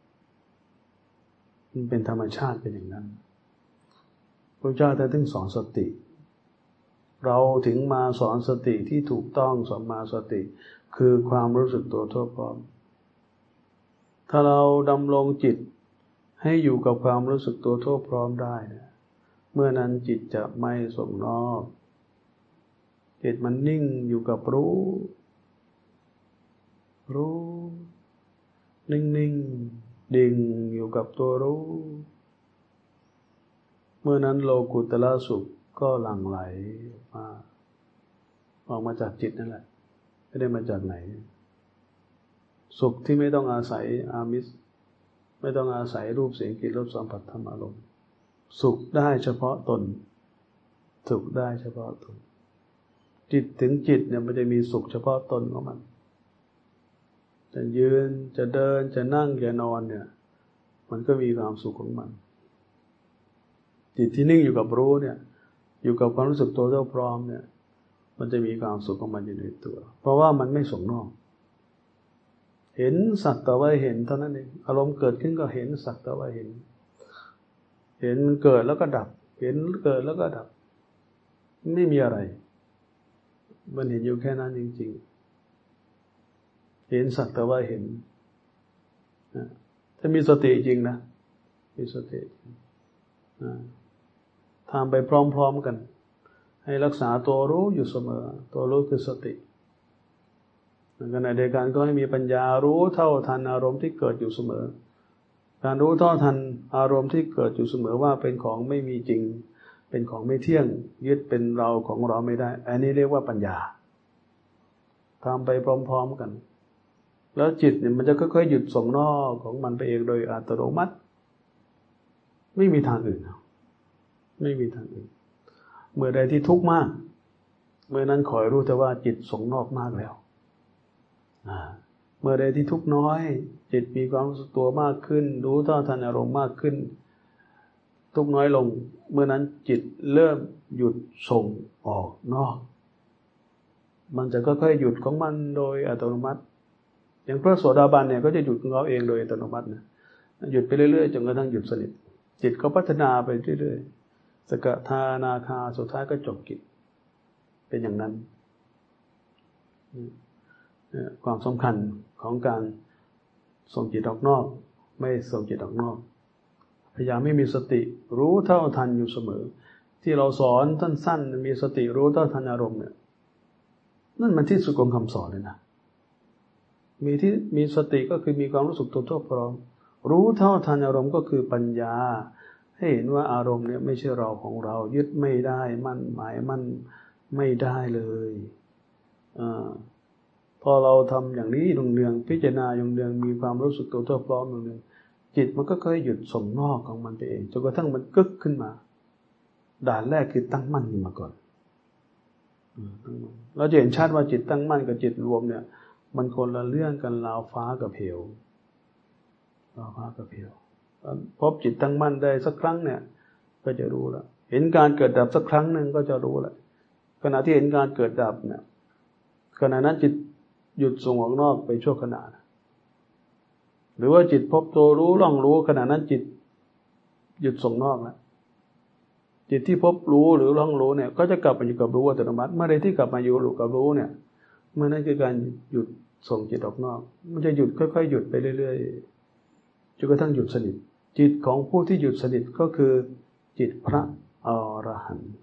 มันเป็นธรรมชาติเป็นอย่างนั้นพระเจ้าท่านถึงสอนสติเราถึงมาสอนสติที่ถูกต้องสัมมาสติคือความรู้สึกตัวทั่วพร้อมถ้าเราดำรงจิตให้อยู่กับความรู้สึกตัวทั่วพร้อมได้เนี่ยเมื่อนั้นจิตจะไม่ส่งนอกจิตมันนิ่งอยู่กับรู้นิ่งๆดิ่งอยู่กับตัวรู้เมื่อนั้นโลกุตตรสุขก็หลั่งไหลออกมาจากจิตนั่นแหละไม่ได้มาจากไหนสุขที่ไม่ต้องอาศัยอามิสไม่ต้องอาศัยรูปเสียงกลิ่นรสสัมผัสธรรมอารมณ์สุขได้เฉพาะตนสุขได้เฉพาะตนจิตถึงจิตเนี่ยมันจะมีสุขเฉพาะตนของมันจะยืนจะเดินจะนั่งจะนอนเนี่ยมันก็มีความสุขของมันจิตที่นิ่งอยู่กับรู้เนี่ยอยู่กับความรู้สึกตัวเท่าพร้อมเนี่ยมันจะมีความสุขของมันอยู่ในตัวเพราะว่ามันไม่ส่งนอกเห็นสักแต่ว่าเห็นเท่านั้นเองอารมณ์เกิดขึ้นก็เห็นสักแต่ว่าเห็นมันเกิดแล้วก็ดับเห็นเกิดแล้วก็ดับไม่มีอะไรมันเห็นอยู่แค่นั้นจริงๆเห็นสักแต่ว่าเห็นถ้ามีสติจริงนะมีสติทำไปพร้อมๆกันให้รักษาตัวรู้อยู่เสมอตัวรู้คือสติขณะเดียวกันก็ให้มีปัญญารู้เท่าทันอารมณ์ที่เกิดอยู่เสมอการรู้เท่าทันอารมณ์ที่เกิดอยู่เสมอว่าเป็นของไม่มีจริงเป็นของไม่เที่ยงยึดเป็นเราของเราไม่ได้อันนี้เรียกว่าปัญญาทำไปพร้อมๆกันแล้วจิตเนี่ยมันจะค่อยๆหยุดส่งนอกของมันไปเองโดยอัตโนมัติไม่มีทางอื่นไม่มีทางอื่นเมื่อใดที่ทุกข์มากเมื่อนั้นขอให้รู้แต่ว่าจิตส่งนอกมากแล้วเมื่อใดที่ทุกข์น้อยจิตมีความรู้สึกตัวมากขึ้นรู้เท่าทันอารมณ์มากขึ้นทุกข์น้อยลงเมื่อนั้นจิตเริ่มหยุดส่งออกนอกมันจะค่อยๆหยุดของมันโดยอัตโนมัติอย่างพระโสดาบันเนี่ยก็จะหยุดของเขาเองโดยอัตโนมัตินะหยุดไปเรื่อยๆจนกระทั่งหยุดสนิทจิตก็พัฒนาไปเรื่อยๆสกทานาคาสุดท้ายก็จบกิจเป็นอย่างนั้นความสำคัญของการส่งจิตออกนอกไม่ส่งจิตออกนอกพยายามไม่มีสติรู้เท่าทันอยู่เสมอที่เราสอนสั้นๆมีสติรู้เท่าทันอารมณ์เนี่ยนั่นมันที่สุดของคำสอนเลยนะมีสติก็คือมีความรู้สึกตัวทั่วพร้อมรู้เท่าทันอารมณ์ก็คือปัญญาให้เห็นว่าอารมณ์เนี่ยไม่ใช่เราของเรายึดไม่ได้มั่นหมายมั่นไม่ได้เลยพอเราทำอย่างนี้เนืองๆพิจารณาเนืองๆมีความรู้สึกตัวทั่วพร้อมเนืองๆจิตมันก็ค่อยหยุดส่งนอกของมันไปเองจนกระทั่งมันกึกขึ้นมาด่านแรกคือตั้งมั่นขึ้นมาก่อนเราจะเห็นชัดว่าจิตตั้งมั่นกับจิตรวมเนี่ยมันคนละเรื่องกันราวฟ้ากับเหวราวฟ้ากับเหวพบจิตตั้งมั่นได้สักครั้งเนี่ยก็จะรู้แล้วเห็นการเกิดดับสักครั้งหนึ่งก็จะรู้แล้วขณะที่เห็นการเกิดดับเนี่ยขณะนั้นจิตหยุดส่งออกนอกไปชั่วขณะหรือว่าจิตพบตัวรู้ร่องรู้ขณะนั้นจิตหยุดส่งนอกแล้วจิตที่พบรู้หรือร่องรู้เนี่ยก็จะกลับมาอยู่กับรู้อัตโนมัติเมื่อใดที่กลับมาอยู่กับรู้เนี่ยเมื่อนั้นคือการหยุดส่งจิตออกนอกมันจะหยุดค่อยๆหยุดไปเรื่อยๆจนกระทั่งหยุดสนิทจิตของผู้ที่หยุดสนิทก็คือจิตพระอรหันต์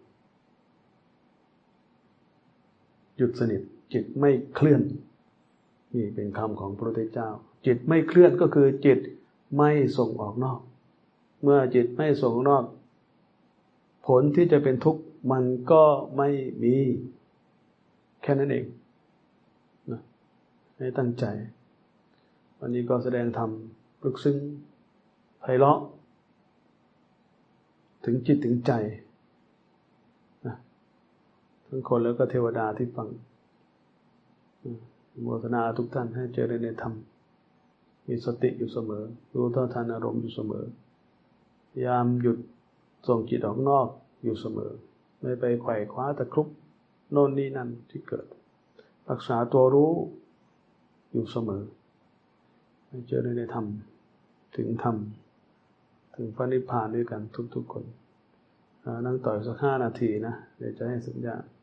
หยุดสนิทจิตไม่เคลื่อนนี่เป็นคำของพระพุทธเจ้าจิตไม่เคลื่อนก็คือจิตไม่ส่งออกนอกเมื่อจิตไม่ส่งออกนอกผลที่จะเป็นทุกข์มันก็ไม่มีแค่นั้นเองนะให้ตั้งใจวันนี้ก็แสดงธรรมลึกซึ้งไพเราะถึงจิตถึงใจนะทั้งคนแล้วก็เทวดาที่ฟังโมทนาทุกท่านให้เจริญในธรรมมีสติอยู่เสมอรู้เท่าทันอารมณ์อยู่เสมอพยายามหยุดส่งจิตออกนอกอยู่เสมอไม่ไปไขว่คว้าตะครุบโน่นนี่นั่นที่เกิดรักษาตัวรู้อยู่เสมอให้เจอในธรรมถึงธรรมถึงพระนิพพานด้วยกันทุกๆคนนั่งต่อยสัก5 นาทีนะเดี๋ยวจะให้สัญญาณ